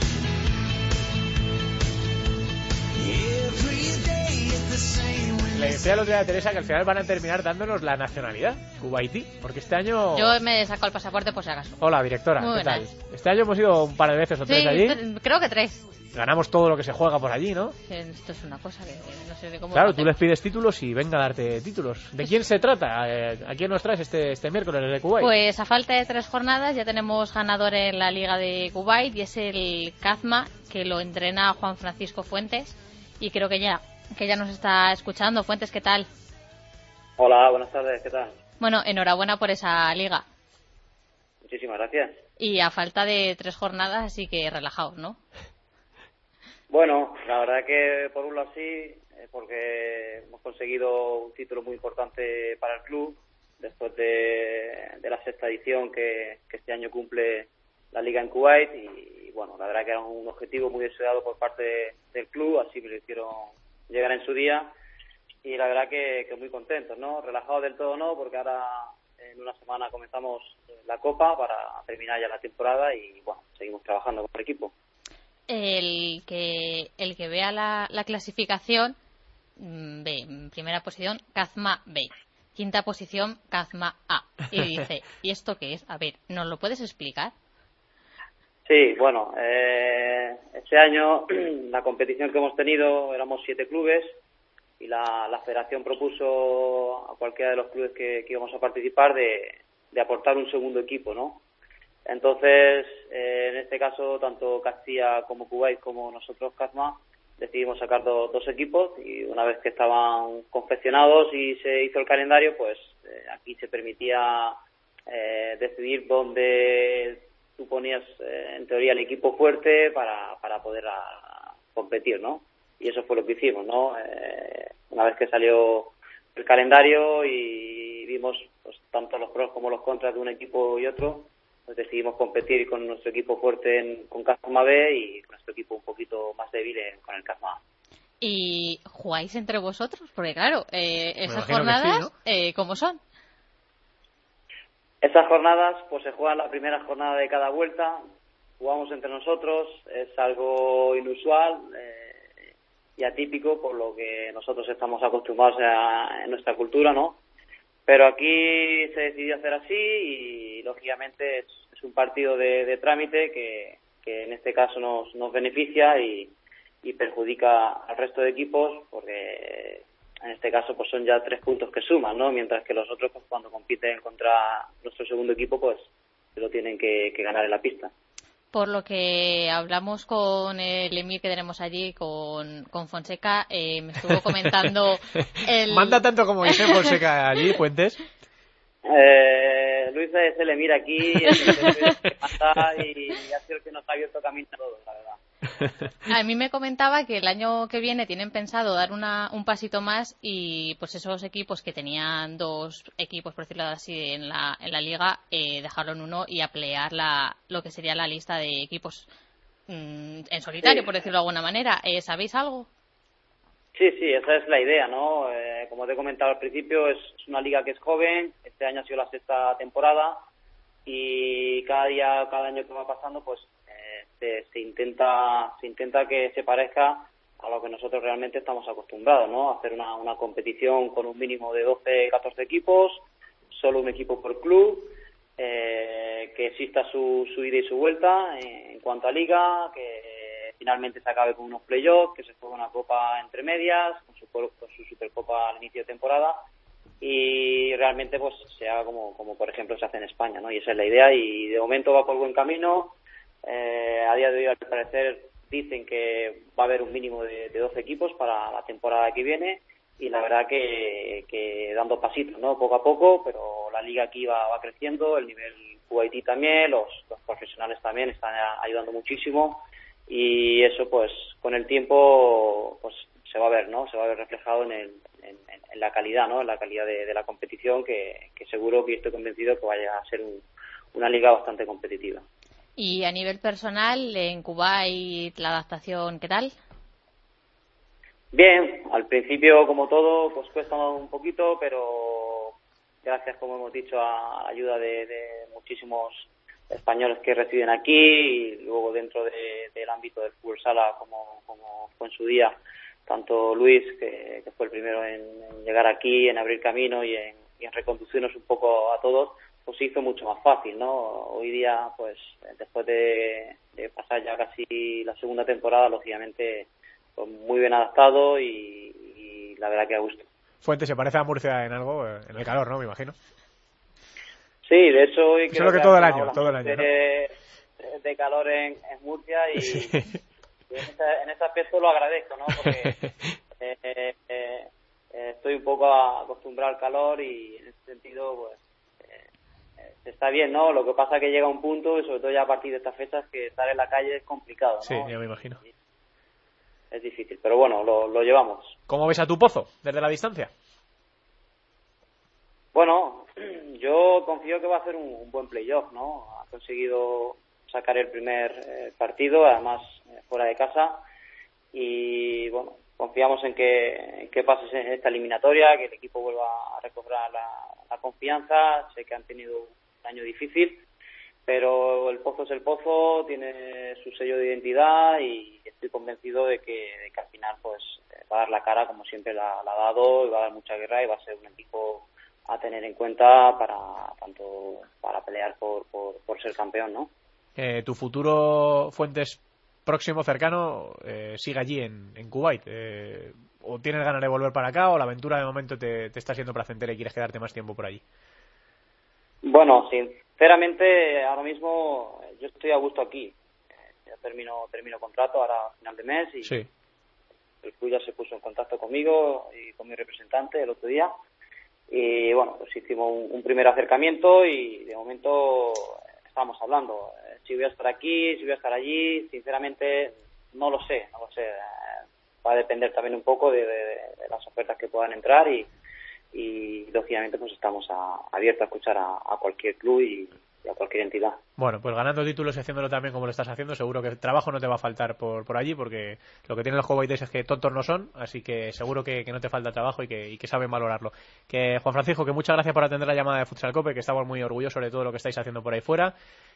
Le decía el otro día Teresa que al final van a terminar dándonos la nacionalidad, Kuwaití, porque este año... Yo me he sacado el pasaporte por si acaso. Hola, directora, Muy ¿qué tal? buenas. Este año hemos ido un par de veces o tres allí. Creo que 3. Ganamos todo lo que se juega por allí, ¿no? Esto es una cosa que no sé de cómo... Claro, tú les pides títulos y venga a darte títulos. ¿De quién se trata? ¿A quién nos traes este miércoles de Kuwait? Pues a falta de 3 jornadas ya tenemos ganador en la Liga de Kuwait y es el Kazma, que lo entrena Juan Francisco Fuentes, y creo que ya nos está escuchando. Fuentes, ¿qué tal? Hola, buenas tardes, ¿qué tal? Bueno, enhorabuena por esa liga. Muchísimas gracias. Y a falta de 3 jornadas, así que relajaos, ¿no? Bueno, la verdad que por un lado sí, porque hemos conseguido un título muy importante para el club, después de la 6ª edición que este año cumple la liga en Kuwait, y bueno, la verdad que era un objetivo muy deseado por parte del club, así me lo hicieron llegar en su día, y la verdad que muy contentos, ¿no? Relajados del todo no, porque ahora en una semana comenzamos la Copa para terminar ya la temporada y bueno, seguimos trabajando con el equipo. El que vea la clasificación ve, en primera posición Kazma B, 5ª posición Kazma A, y dice, ¿y esto qué es? A ver, ¿nos lo puedes explicar? Sí, bueno, este año la competición que hemos tenido éramos 7 clubes y la federación propuso a cualquiera de los clubes que íbamos a participar de aportar un segundo equipo, ¿no? Entonces, en este caso, tanto Castilla como Kuwait como nosotros, Kazma, decidimos sacar dos equipos, y una vez que estaban confeccionados y se hizo el calendario, pues aquí se permitía decidir dónde tú ponías, en teoría, el equipo fuerte para poder competir, ¿no? Y eso fue lo que hicimos, ¿no? Una vez que salió el calendario y vimos pues tanto los pros como los contras de un equipo y otro, pues decidimos competir con nuestro equipo fuerte con Kazma B y con nuestro equipo un poquito más débil con el Kazma A. ¿Y jugáis entre vosotros? Porque claro, esas imagino jornadas, que sí, ¿no? ¿cómo son? Esas jornadas, pues se juegan la primera jornada de cada vuelta, jugamos entre nosotros, es algo inusual y atípico por lo que nosotros estamos acostumbrados en nuestra cultura, ¿no? Pero aquí se decidió hacer así y lógicamente es un partido de trámite que en este caso nos beneficia y perjudica al resto de equipos, porque en este caso pues son ya 3 puntos que suman, ¿no? Mientras que los otros pues cuando compiten contra nuestro segundo equipo pues se lo tienen que ganar en la pista. Por lo que hablamos con el emir que tenemos allí, con Fonseca, me estuvo comentando ¿Manda tanto como dice Fonseca allí, Fuentes? Luis es el emir aquí, que manda y ha sido el que nos ha abierto camino a todos, la verdad. A mí me comentaba que el año que viene tienen pensado dar un pasito más y pues esos equipos que tenían 2 equipos, por decirlo así, en la liga, dejarlo en uno y ampliar lo que sería la lista de equipos en solitario, sí, por decirlo de alguna manera. ¿Sabéis algo? Sí, esa es la idea, ¿no? Como te he comentado al principio, es una liga que es joven, este año ha sido la 6ª temporada y cada año que va pasando, pues se intenta que se parezca a lo que nosotros realmente estamos acostumbrados, ¿no? Hacer una competición con un mínimo de 12, 14 equipos, solo un equipo por club, que exista su ida y su vuelta en cuanto a liga, que finalmente se acabe con unos playoffs, que se juegue una copa entre medias, con su supercopa al inicio de temporada, y realmente pues se haga como por ejemplo se hace en España, ¿no? Y esa es la idea y de momento va por buen camino. A día de hoy al parecer dicen que va a haber un mínimo de 12 equipos para la temporada que viene y la verdad que dando pasitos, ¿no? Poco a poco, pero la liga aquí va creciendo, el nivel kuwaití también, los profesionales también están ayudando muchísimo y eso pues con el tiempo pues se va a ver, ¿no? Se va a ver reflejado en la calidad, ¿no? En la calidad de la competición que seguro que estoy convencido que vaya a ser una liga bastante competitiva. Y a nivel personal, en Kuwait, la adaptación, ¿qué tal? Bien, al principio, como todo, pues cuesta un poquito, pero gracias, como hemos dicho, a la ayuda de muchísimos españoles que residen aquí y luego dentro del ámbito del fútbol sala, como fue en su día, tanto Luis, que fue el primero en llegar aquí, en abrir camino y en reconducirnos un poco a todos, pues se hizo mucho más fácil, ¿no? Hoy día, pues después de pasar ya casi la segunda temporada, lógicamente, pues muy bien adaptado y la verdad que a gusto. Fuentes, ¿se parece a Murcia en algo? En el calor, ¿no? Me imagino. Sí, de hecho hoy creo que todo el año, ¿no? De calor en Murcia y, sí. Y en ese aspecto lo agradezco, ¿no? Porque estoy un poco acostumbrado al calor y en ese sentido, pues, está bien, ¿no? Lo que pasa es que llega un punto, y sobre todo ya a partir de estas fechas, que estar en la calle es complicado, ¿no? Sí, ya me imagino. Es difícil, pero bueno, lo llevamos. ¿Cómo ves a tu Pozo desde la distancia? Bueno, yo confío que va a ser un buen playoff, ¿no? Ha conseguido sacar el primer partido, además fuera de casa, y bueno, confiamos en que pase en esta eliminatoria, que el equipo vuelva a recobrar la confianza. Sé que han tenido un año difícil, pero el Pozo es el Pozo, tiene su sello de identidad y estoy convencido de que al final pues va a dar la cara como siempre la ha dado, y va a dar mucha guerra y va a ser un equipo a tener en cuenta tanto para pelear por ser campeón, ¿no? Tu futuro, Fuentes, próximo, cercano, sigue allí en Kuwait. ¿O tienes ganas de volver para acá o la aventura de momento te está siendo placentera y quieres quedarte más tiempo por allí? Bueno, sinceramente, ahora mismo yo estoy a gusto aquí. Ya termino contrato ahora a final de mes y sí. El club ya se puso en contacto conmigo y con mi representante el otro día. Y bueno, pues hicimos un primer acercamiento y de momento estábamos hablando. Si voy a estar aquí, si voy a estar allí, sinceramente no lo sé. Va a depender también un poco de las ofertas que puedan entrar y lógicamente pues estamos abiertos a escuchar a cualquier club y a cualquier entidad. Bueno, pues ganando títulos y haciéndolo también como lo estás haciendo, seguro que el trabajo no te va a faltar por allí, porque lo que tienen los kuwaitíes es que tontos no son, así que seguro que no te falta trabajo y que saben valorarlo. Que Juan Francisco, que muchas gracias por atender la llamada de Futsal Cope, que estamos muy orgullosos de todo lo que estáis haciendo por ahí fuera,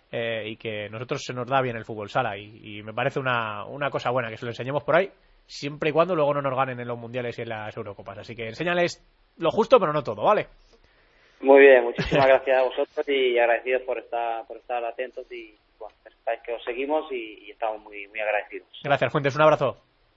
y que nosotros se nos da bien el fútbol sala y me parece una cosa buena que se lo enseñemos por ahí, siempre y cuando luego no nos ganen en los mundiales y en las Eurocopas. Así que enséñales lo justo, pero no todo, ¿vale? Muy bien, muchísimas gracias a vosotros y agradecidos por estar atentos y bueno, sabéis que os seguimos y estamos muy, muy agradecidos. Gracias, Fuentes, un abrazo.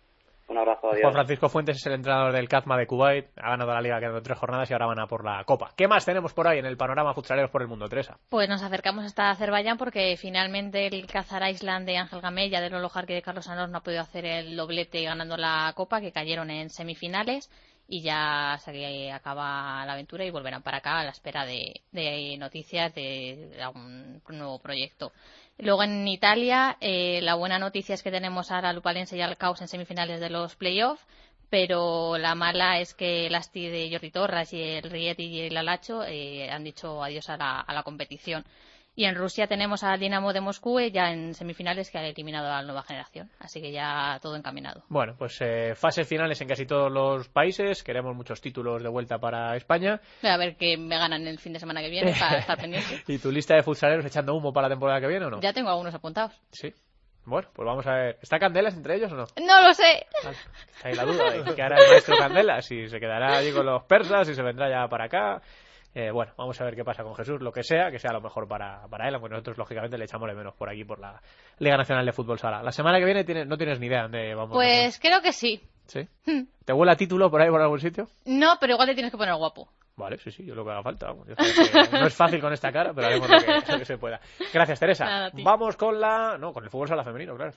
Un abrazo, adiós. Juan Francisco Fuentes es el entrenador del Kazma de Kuwait, ha ganado la liga quedando 3 jornadas y ahora van a por la Copa. ¿Qué más tenemos por ahí en el panorama futsaleros por el mundo, Teresa? Pues nos acercamos hasta Azerbaiyán porque finalmente el Kazar Island de Ángel Gamella, de Lolo Jarque y de Carlos Sanor no ha podido hacer el doblete ganando la Copa, que cayeron en semifinales. Y ya se acaba la aventura y volverán para acá a la espera de noticias de un nuevo proyecto. Luego en Italia, la buena noticia es que tenemos a la Lupalense y al Caos en semifinales de los playoffs, pero la mala es que el Asti de Jordi Torres y el Rieti y el Alacho han dicho adiós a la competición. Y en Rusia tenemos al Dinamo de Moscú ya en semifinales, que ha eliminado a la nueva generación. Así que ya todo encaminado. Bueno, pues fases finales en casi todos los países. Queremos muchos títulos de vuelta para España. A ver qué me ganan el fin de semana que viene para estar pendiente. ¿Y tu lista de futsaleros echando humo para la temporada que viene o no? Ya tengo algunos apuntados. Sí. Bueno, pues vamos a ver. ¿Está Candelas entre ellos o no? No lo sé. Hay la duda de qué hará el maestro Candelas. Si se quedará allí con los persas, si se vendrá ya para acá. Bueno, vamos a ver qué pasa con Jesús, lo que sea lo mejor para él, aunque nosotros lógicamente le echamos de menos por aquí, por la Liga Nacional de Fútbol Sala. La semana que viene no tienes ni idea dónde vamos. Pues creo que sí. ¿Sí? ¿Te huele a título por ahí, por algún sitio? No, pero igual te tienes que poner guapo. Vale, sí, yo lo que haga falta. Yo sé que no es fácil con esta cara, pero haremos lo que se pueda. Gracias, Teresa. Nada, vamos con el fútbol sala femenino, claro.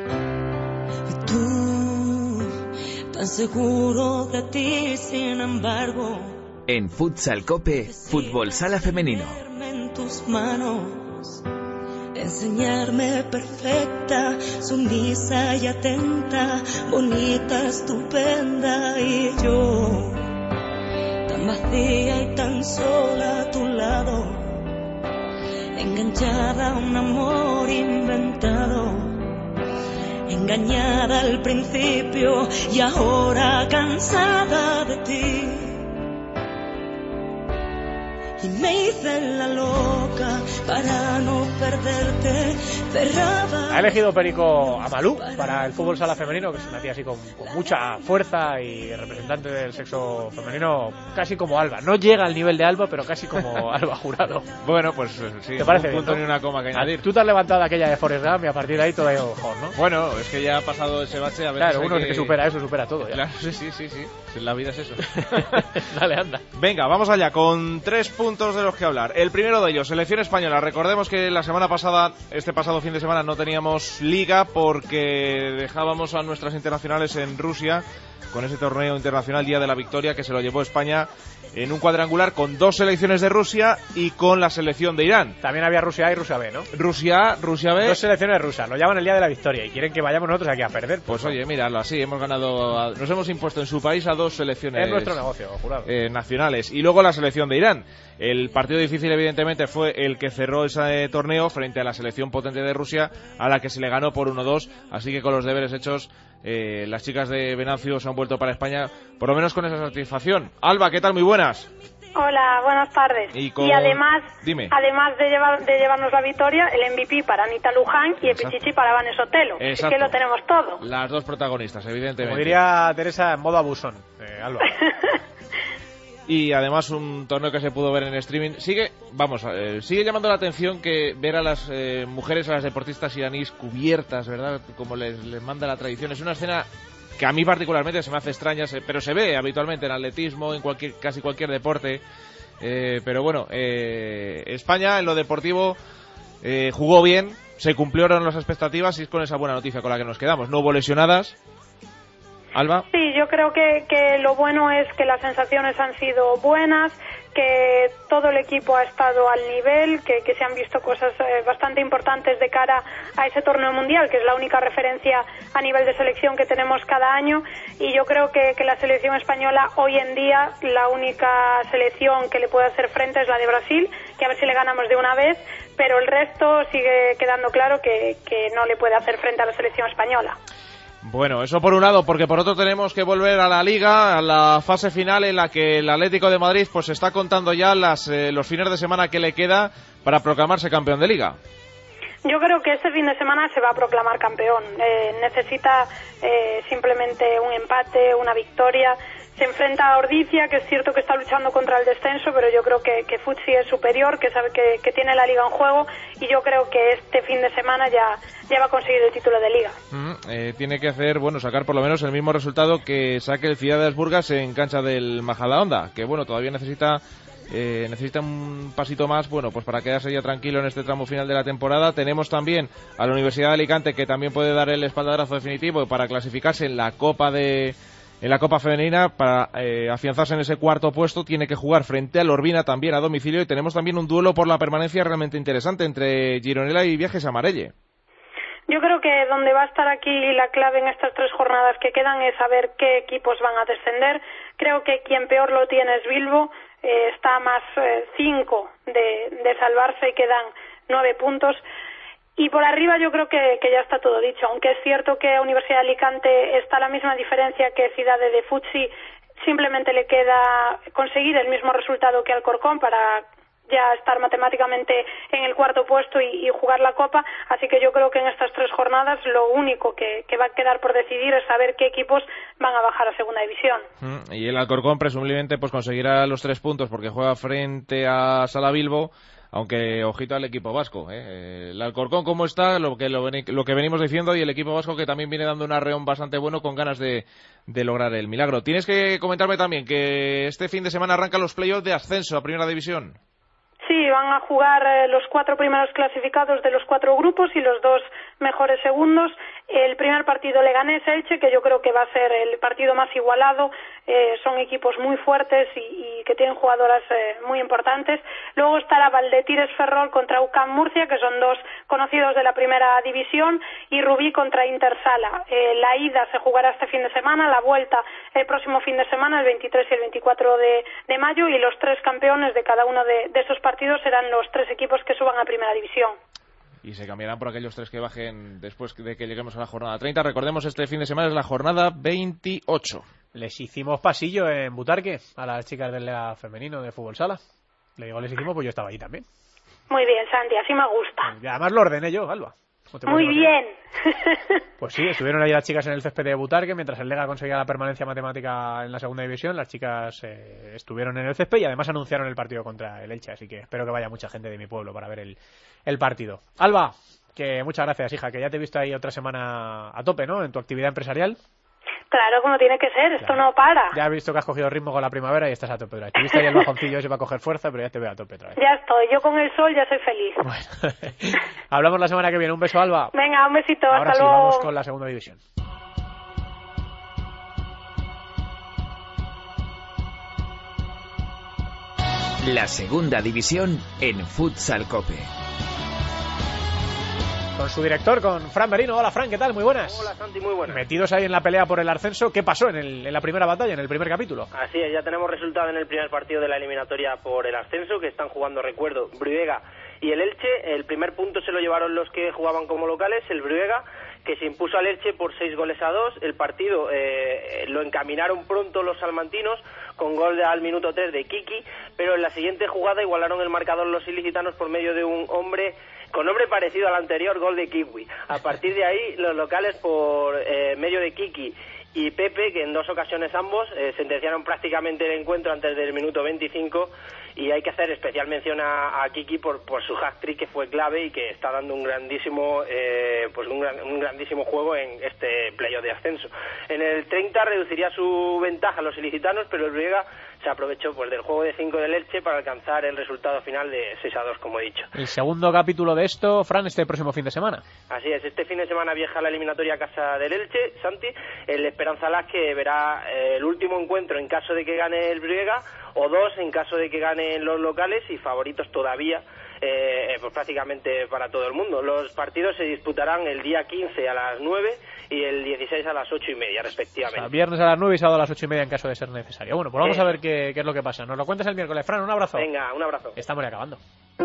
Y tú, tan seguro de ti, sin embargo. En Futsal Cope, fútbol sala femenino. En tus manos, enseñarme perfecta, sumisa y atenta, bonita, estupenda, y yo, tan vacía y tan sola a tu lado, enganchada a un amor inventado, engañada al principio y ahora cansada de ti. y me hice la loca para no perderte. Cerraba. Ha elegido Perico a Malú para el fútbol sala femenino, que es una tía así con mucha fuerza y representante del sexo femenino, casi como Alba. No llega al nivel de Alba, pero casi como Alba Jurado. Bueno, pues sí, ¿te parece un punto bien, ni una coma que añadir. Tú te has levantado aquella de Forrest Gump y a partir de ahí todo ha ido mejor, ¿no? Bueno, es que ya ha pasado ese bache. A veces claro, uno que supera eso, supera todo. Ya. Claro, sí. La vida es eso. Dale, anda. Venga, vamos allá con 3 puntos de los que hablar. El primero de ellos, selección española. Recordemos que la semana pasada, este pasado fin de semana, no teníamos liga porque dejábamos a nuestras internacionales en Rusia con ese torneo internacional Día de la Victoria que se lo llevó España en un cuadrangular con 2 selecciones de Rusia y con la selección de Irán. También había Rusia A y Rusia B, ¿no? Rusia B. 2 selecciones rusas, lo llaman el Día de la Victoria y quieren que vayamos nosotros aquí a perder. Pues oye, míralo así, hemos ganado, nos hemos impuesto en su país a 2 selecciones. Es nuestro negocio, jurado. Nacionales. Y luego la selección de Irán. El partido difícil, evidentemente, fue el que cerró ese torneo frente a la selección potente de Rusia, a la que se le ganó por 1-2. Así que con los deberes hechos, las chicas de Venancio se han vuelto para España, por lo menos con esa satisfacción. Alba, ¿qué tal? Muy buenas. Hola, buenas tardes. Y además, además de llevarnos la victoria, el MVP para Anita Luján y el Pichichi para Vanessa Otelo. Es que lo tenemos todo. Las 2 protagonistas, evidentemente. Como diría Teresa, en modo abusón, Alba. Y además un torneo que se pudo ver en streaming. Sigue llamando la atención que ver a las mujeres, a las deportistas iraníes cubiertas, ¿verdad? Como les manda la tradición. Es una escena que a mí particularmente se me hace extraña, pero se ve habitualmente en atletismo, en casi cualquier deporte. Pero bueno, España en lo deportivo jugó bien, se cumplieron las expectativas y es con esa buena noticia con la que nos quedamos. No hubo lesionadas. Alba. Sí, yo creo que lo bueno es que las sensaciones han sido buenas, que todo el equipo ha estado al nivel, que se han visto cosas bastante importantes de cara a ese torneo mundial, que es la única referencia a nivel de selección que tenemos cada año, y yo creo que la selección española hoy en día, la única selección que le puede hacer frente es la de Brasil, que a ver si le ganamos de una vez, pero el resto sigue quedando claro que no le puede hacer frente a la selección española. Bueno, eso por un lado, porque por otro tenemos que volver a la Liga, a la fase final en la que el Atlético de Madrid pues está contando ya los fines de semana que le queda para proclamarse campeón de Liga. Yo creo que este fin de semana se va a proclamar campeón. Necesita simplemente un empate, una victoria. Se enfrenta a Ordizia, que es cierto que está luchando contra el descenso, pero yo creo que Futsi es superior, que sabe que tiene la Liga en juego, y yo creo que este fin de semana ya va a conseguir el título de Liga. Tiene que sacar por lo menos el mismo resultado que saque el Ciudad de Burgas en cancha del Majadahonda, que todavía necesita un pasito más, pues para quedarse ya tranquilo en este tramo final de la temporada. Tenemos también a la Universidad de Alicante, que también puede dar el espaldarazo definitivo para clasificarse en la Copa Femenina, para afianzarse en ese cuarto puesto. Tiene que jugar frente al Urbina también a domicilio, y tenemos también un duelo por la permanencia realmente interesante entre Gironella y Viajes Amarelle. Yo creo que donde va a estar aquí la clave en estas 3 jornadas que quedan es saber qué equipos van a descender. Creo que quien peor lo tiene es Bilbo, está a más 5 de salvarse y quedan 9 puntos. Y por arriba yo creo que ya está todo dicho, aunque es cierto que a Universidad de Alicante está a la misma diferencia que Cidade de Futsi, simplemente le queda conseguir el mismo resultado que Alcorcón para ya estar matemáticamente en el cuarto puesto y jugar la Copa, así que yo creo que en estas 3 jornadas lo único que va a quedar por decidir es saber qué equipos van a bajar a segunda división. Y el Alcorcón presumiblemente conseguirá los 3 puntos porque juega frente a Sala Bilbo, aunque ojito al equipo vasco, el Alcorcón cómo está, lo que venimos diciendo, y el equipo vasco que también viene dando un arreón bastante bueno con ganas de lograr el milagro. Tienes que comentarme también que este fin de semana arrancan los playoffs de ascenso a Primera División. Sí, van a jugar los 4 primeros clasificados de los 4 grupos y los 2 mejores segundos. El primer partido Leganés-Elche, que yo creo que va a ser el partido más igualado. Son equipos muy fuertes y que tienen jugadoras muy importantes. Luego estará Valdetires-Ferrol contra UCAM Murcia, que son 2 conocidos de la primera división, y Rubí contra Intersala. La ida se jugará este fin de semana, la vuelta el próximo fin de semana, el 23 y el 24 de mayo, y los 3 campeones de cada uno de esos partidos serán los 3 equipos que suban a primera división. Y se cambiarán por aquellos 3 que bajen después de que lleguemos a la jornada 30. Recordemos, este fin de semana es la jornada 28. Les hicimos pasillo en Butarque a las chicas del Liga Femenino de Fútbol Sala. Le digo, les hicimos, pues yo estaba ahí también. Muy bien, Santi, así me gusta. Y además lo ordené yo, Alba. Muy bien. Pues sí, estuvieron ahí las chicas en el césped de Butarque, mientras el Lega conseguía la permanencia matemática en la segunda división, las chicas estuvieron en el césped y además anunciaron el partido contra el Elche, así que espero que vaya mucha gente de mi pueblo para ver el partido. Alba, que muchas gracias, hija, que ya te he visto ahí otra semana a tope, ¿no?, en tu actividad empresarial. Claro, como tiene que ser, esto no para. Ya he visto que has cogido ritmo con la primavera y estás a tope otra vez. Te viste ahí el bajoncillo ese para coger fuerza, pero ya te veo a tope otra vez. Ya estoy, yo con el sol ya soy feliz. Bueno, hablamos la semana que viene. Un beso, Alba. Venga, un besito, Ahora hasta sí, luego. vamos con la segunda división. La segunda división en Futsal Cope. Con su director, con Fran Merino. Hola, Fran, ¿qué tal? Muy buenas. Hola, Santi, muy buenas. Metidos ahí en la pelea por el ascenso, ¿qué pasó en la primera batalla, en el primer capítulo? Así es, ya tenemos resultado en el primer partido de la eliminatoria por el ascenso, que están jugando, recuerdo, Bruega y el Elche. El primer punto se lo llevaron los que jugaban como locales, el Bruega, que se impuso al Elche por 6-2. El partido lo encaminaron pronto los salmantinos, con gol al minuto 3 de Kiki, pero en la siguiente jugada igualaron el marcador los ilicitanos por medio de un hombre con nombre parecido al anterior, gol de Kiwi. A partir de ahí, los locales, por medio de Kiki y Pepe, que en dos ocasiones ambos sentenciaron prácticamente el encuentro antes del minuto 25, y hay que hacer especial mención a Kiki por su hat-trick, que fue clave y que está dando un grandísimo un grandísimo juego en este playoff de ascenso. En el 30 reduciría su ventaja a los ilicitanos, pero el Bruega se aprovechó del juego de 5 del Elche para alcanzar el resultado final de 6-2, como he dicho. El segundo capítulo de esto, Fran, este próximo fin de semana. Así es, este fin de semana viaja la eliminatoria a casa del Elche, Santi, el Esperanza Las, que verá el último encuentro en caso de que gane el Bruega, o dos en caso de que ganen los locales, y favoritos todavía prácticamente para todo el mundo. Los partidos se disputarán el día 15 a las 9 y el 16 a las 8:30 respectivamente. O sea, viernes a las 9 y sábado a las 8:30 en caso de ser necesario. Bueno, pues vamos a ver qué es lo que pasa. Nos lo cuentas el miércoles. Fran, un abrazo. Venga, un abrazo. Estamos ya acabando.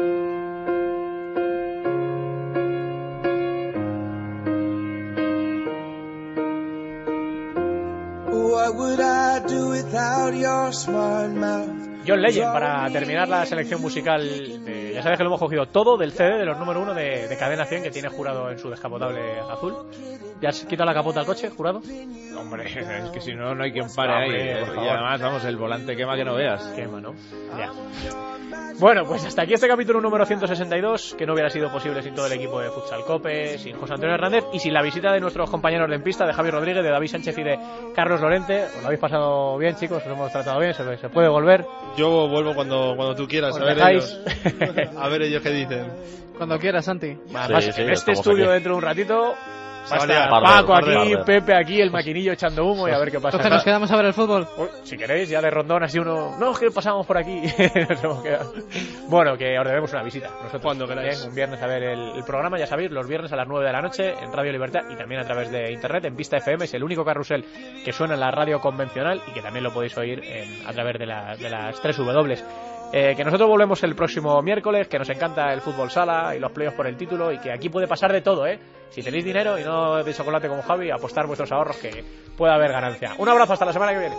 What would I do without your smart mouth? John Legend, para terminar la selección musical ya sabes que lo hemos cogido todo del CD de los número 1 de Cadena 100, que tiene Jurado en su descapotable azul. ¿Ya has quitado la capota al coche, Jurado? Hombre, es que si no, no hay quien pare ahí. Y además, vamos, el volante quema que no veas. Quema, ¿no? Ya. Bueno, pues hasta aquí este capítulo número 162, que no hubiera sido posible sin todo el equipo de Futsal Cope, sin José Antonio Hernández y sin la visita de nuestros compañeros de En Pista, de Javi Rodríguez, de David Sánchez y de Carlos Lorente. ¿Os lo habéis pasado bien, chicos? ¿Os hemos tratado bien? ¿Se puede volver? Yo vuelvo cuando tú quieras, a ver ellos qué dicen. Cuando quieras, Santi. Además, en este estudio aquí, dentro de un ratito, va a estar Paco aquí, Pepe aquí, el maquinillo echando humo y a ver qué pasa. Entonces nos quedamos a ver el fútbol. Si queréis, ya de rondón así uno... No, es que pasamos por aquí. Nos hemos quedado. Bueno, que os debemos una visita. Nosotros cuando queráis. Un viernes a ver el programa, ya sabéis, los viernes a las 9 de la noche en Radio Libertad y también a través de internet en Pista FM. Es el único carrusel que suena en la radio convencional y que también lo podéis oír a través de las 3 W. Que nosotros volvemos el próximo miércoles, que nos encanta el fútbol sala y los playoffs por el título, y que aquí puede pasar de todo, Si tenéis dinero y no de chocolate como Javi, apostar vuestros ahorros, que puede haber ganancia. Un abrazo, hasta la semana que viene.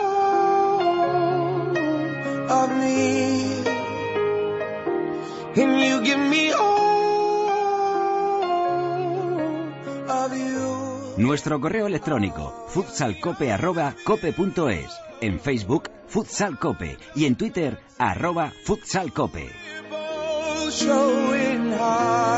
Nuestro correo electrónico futsalcope@cope.es, en Facebook Futsal Cope y en Twitter @futsalcope.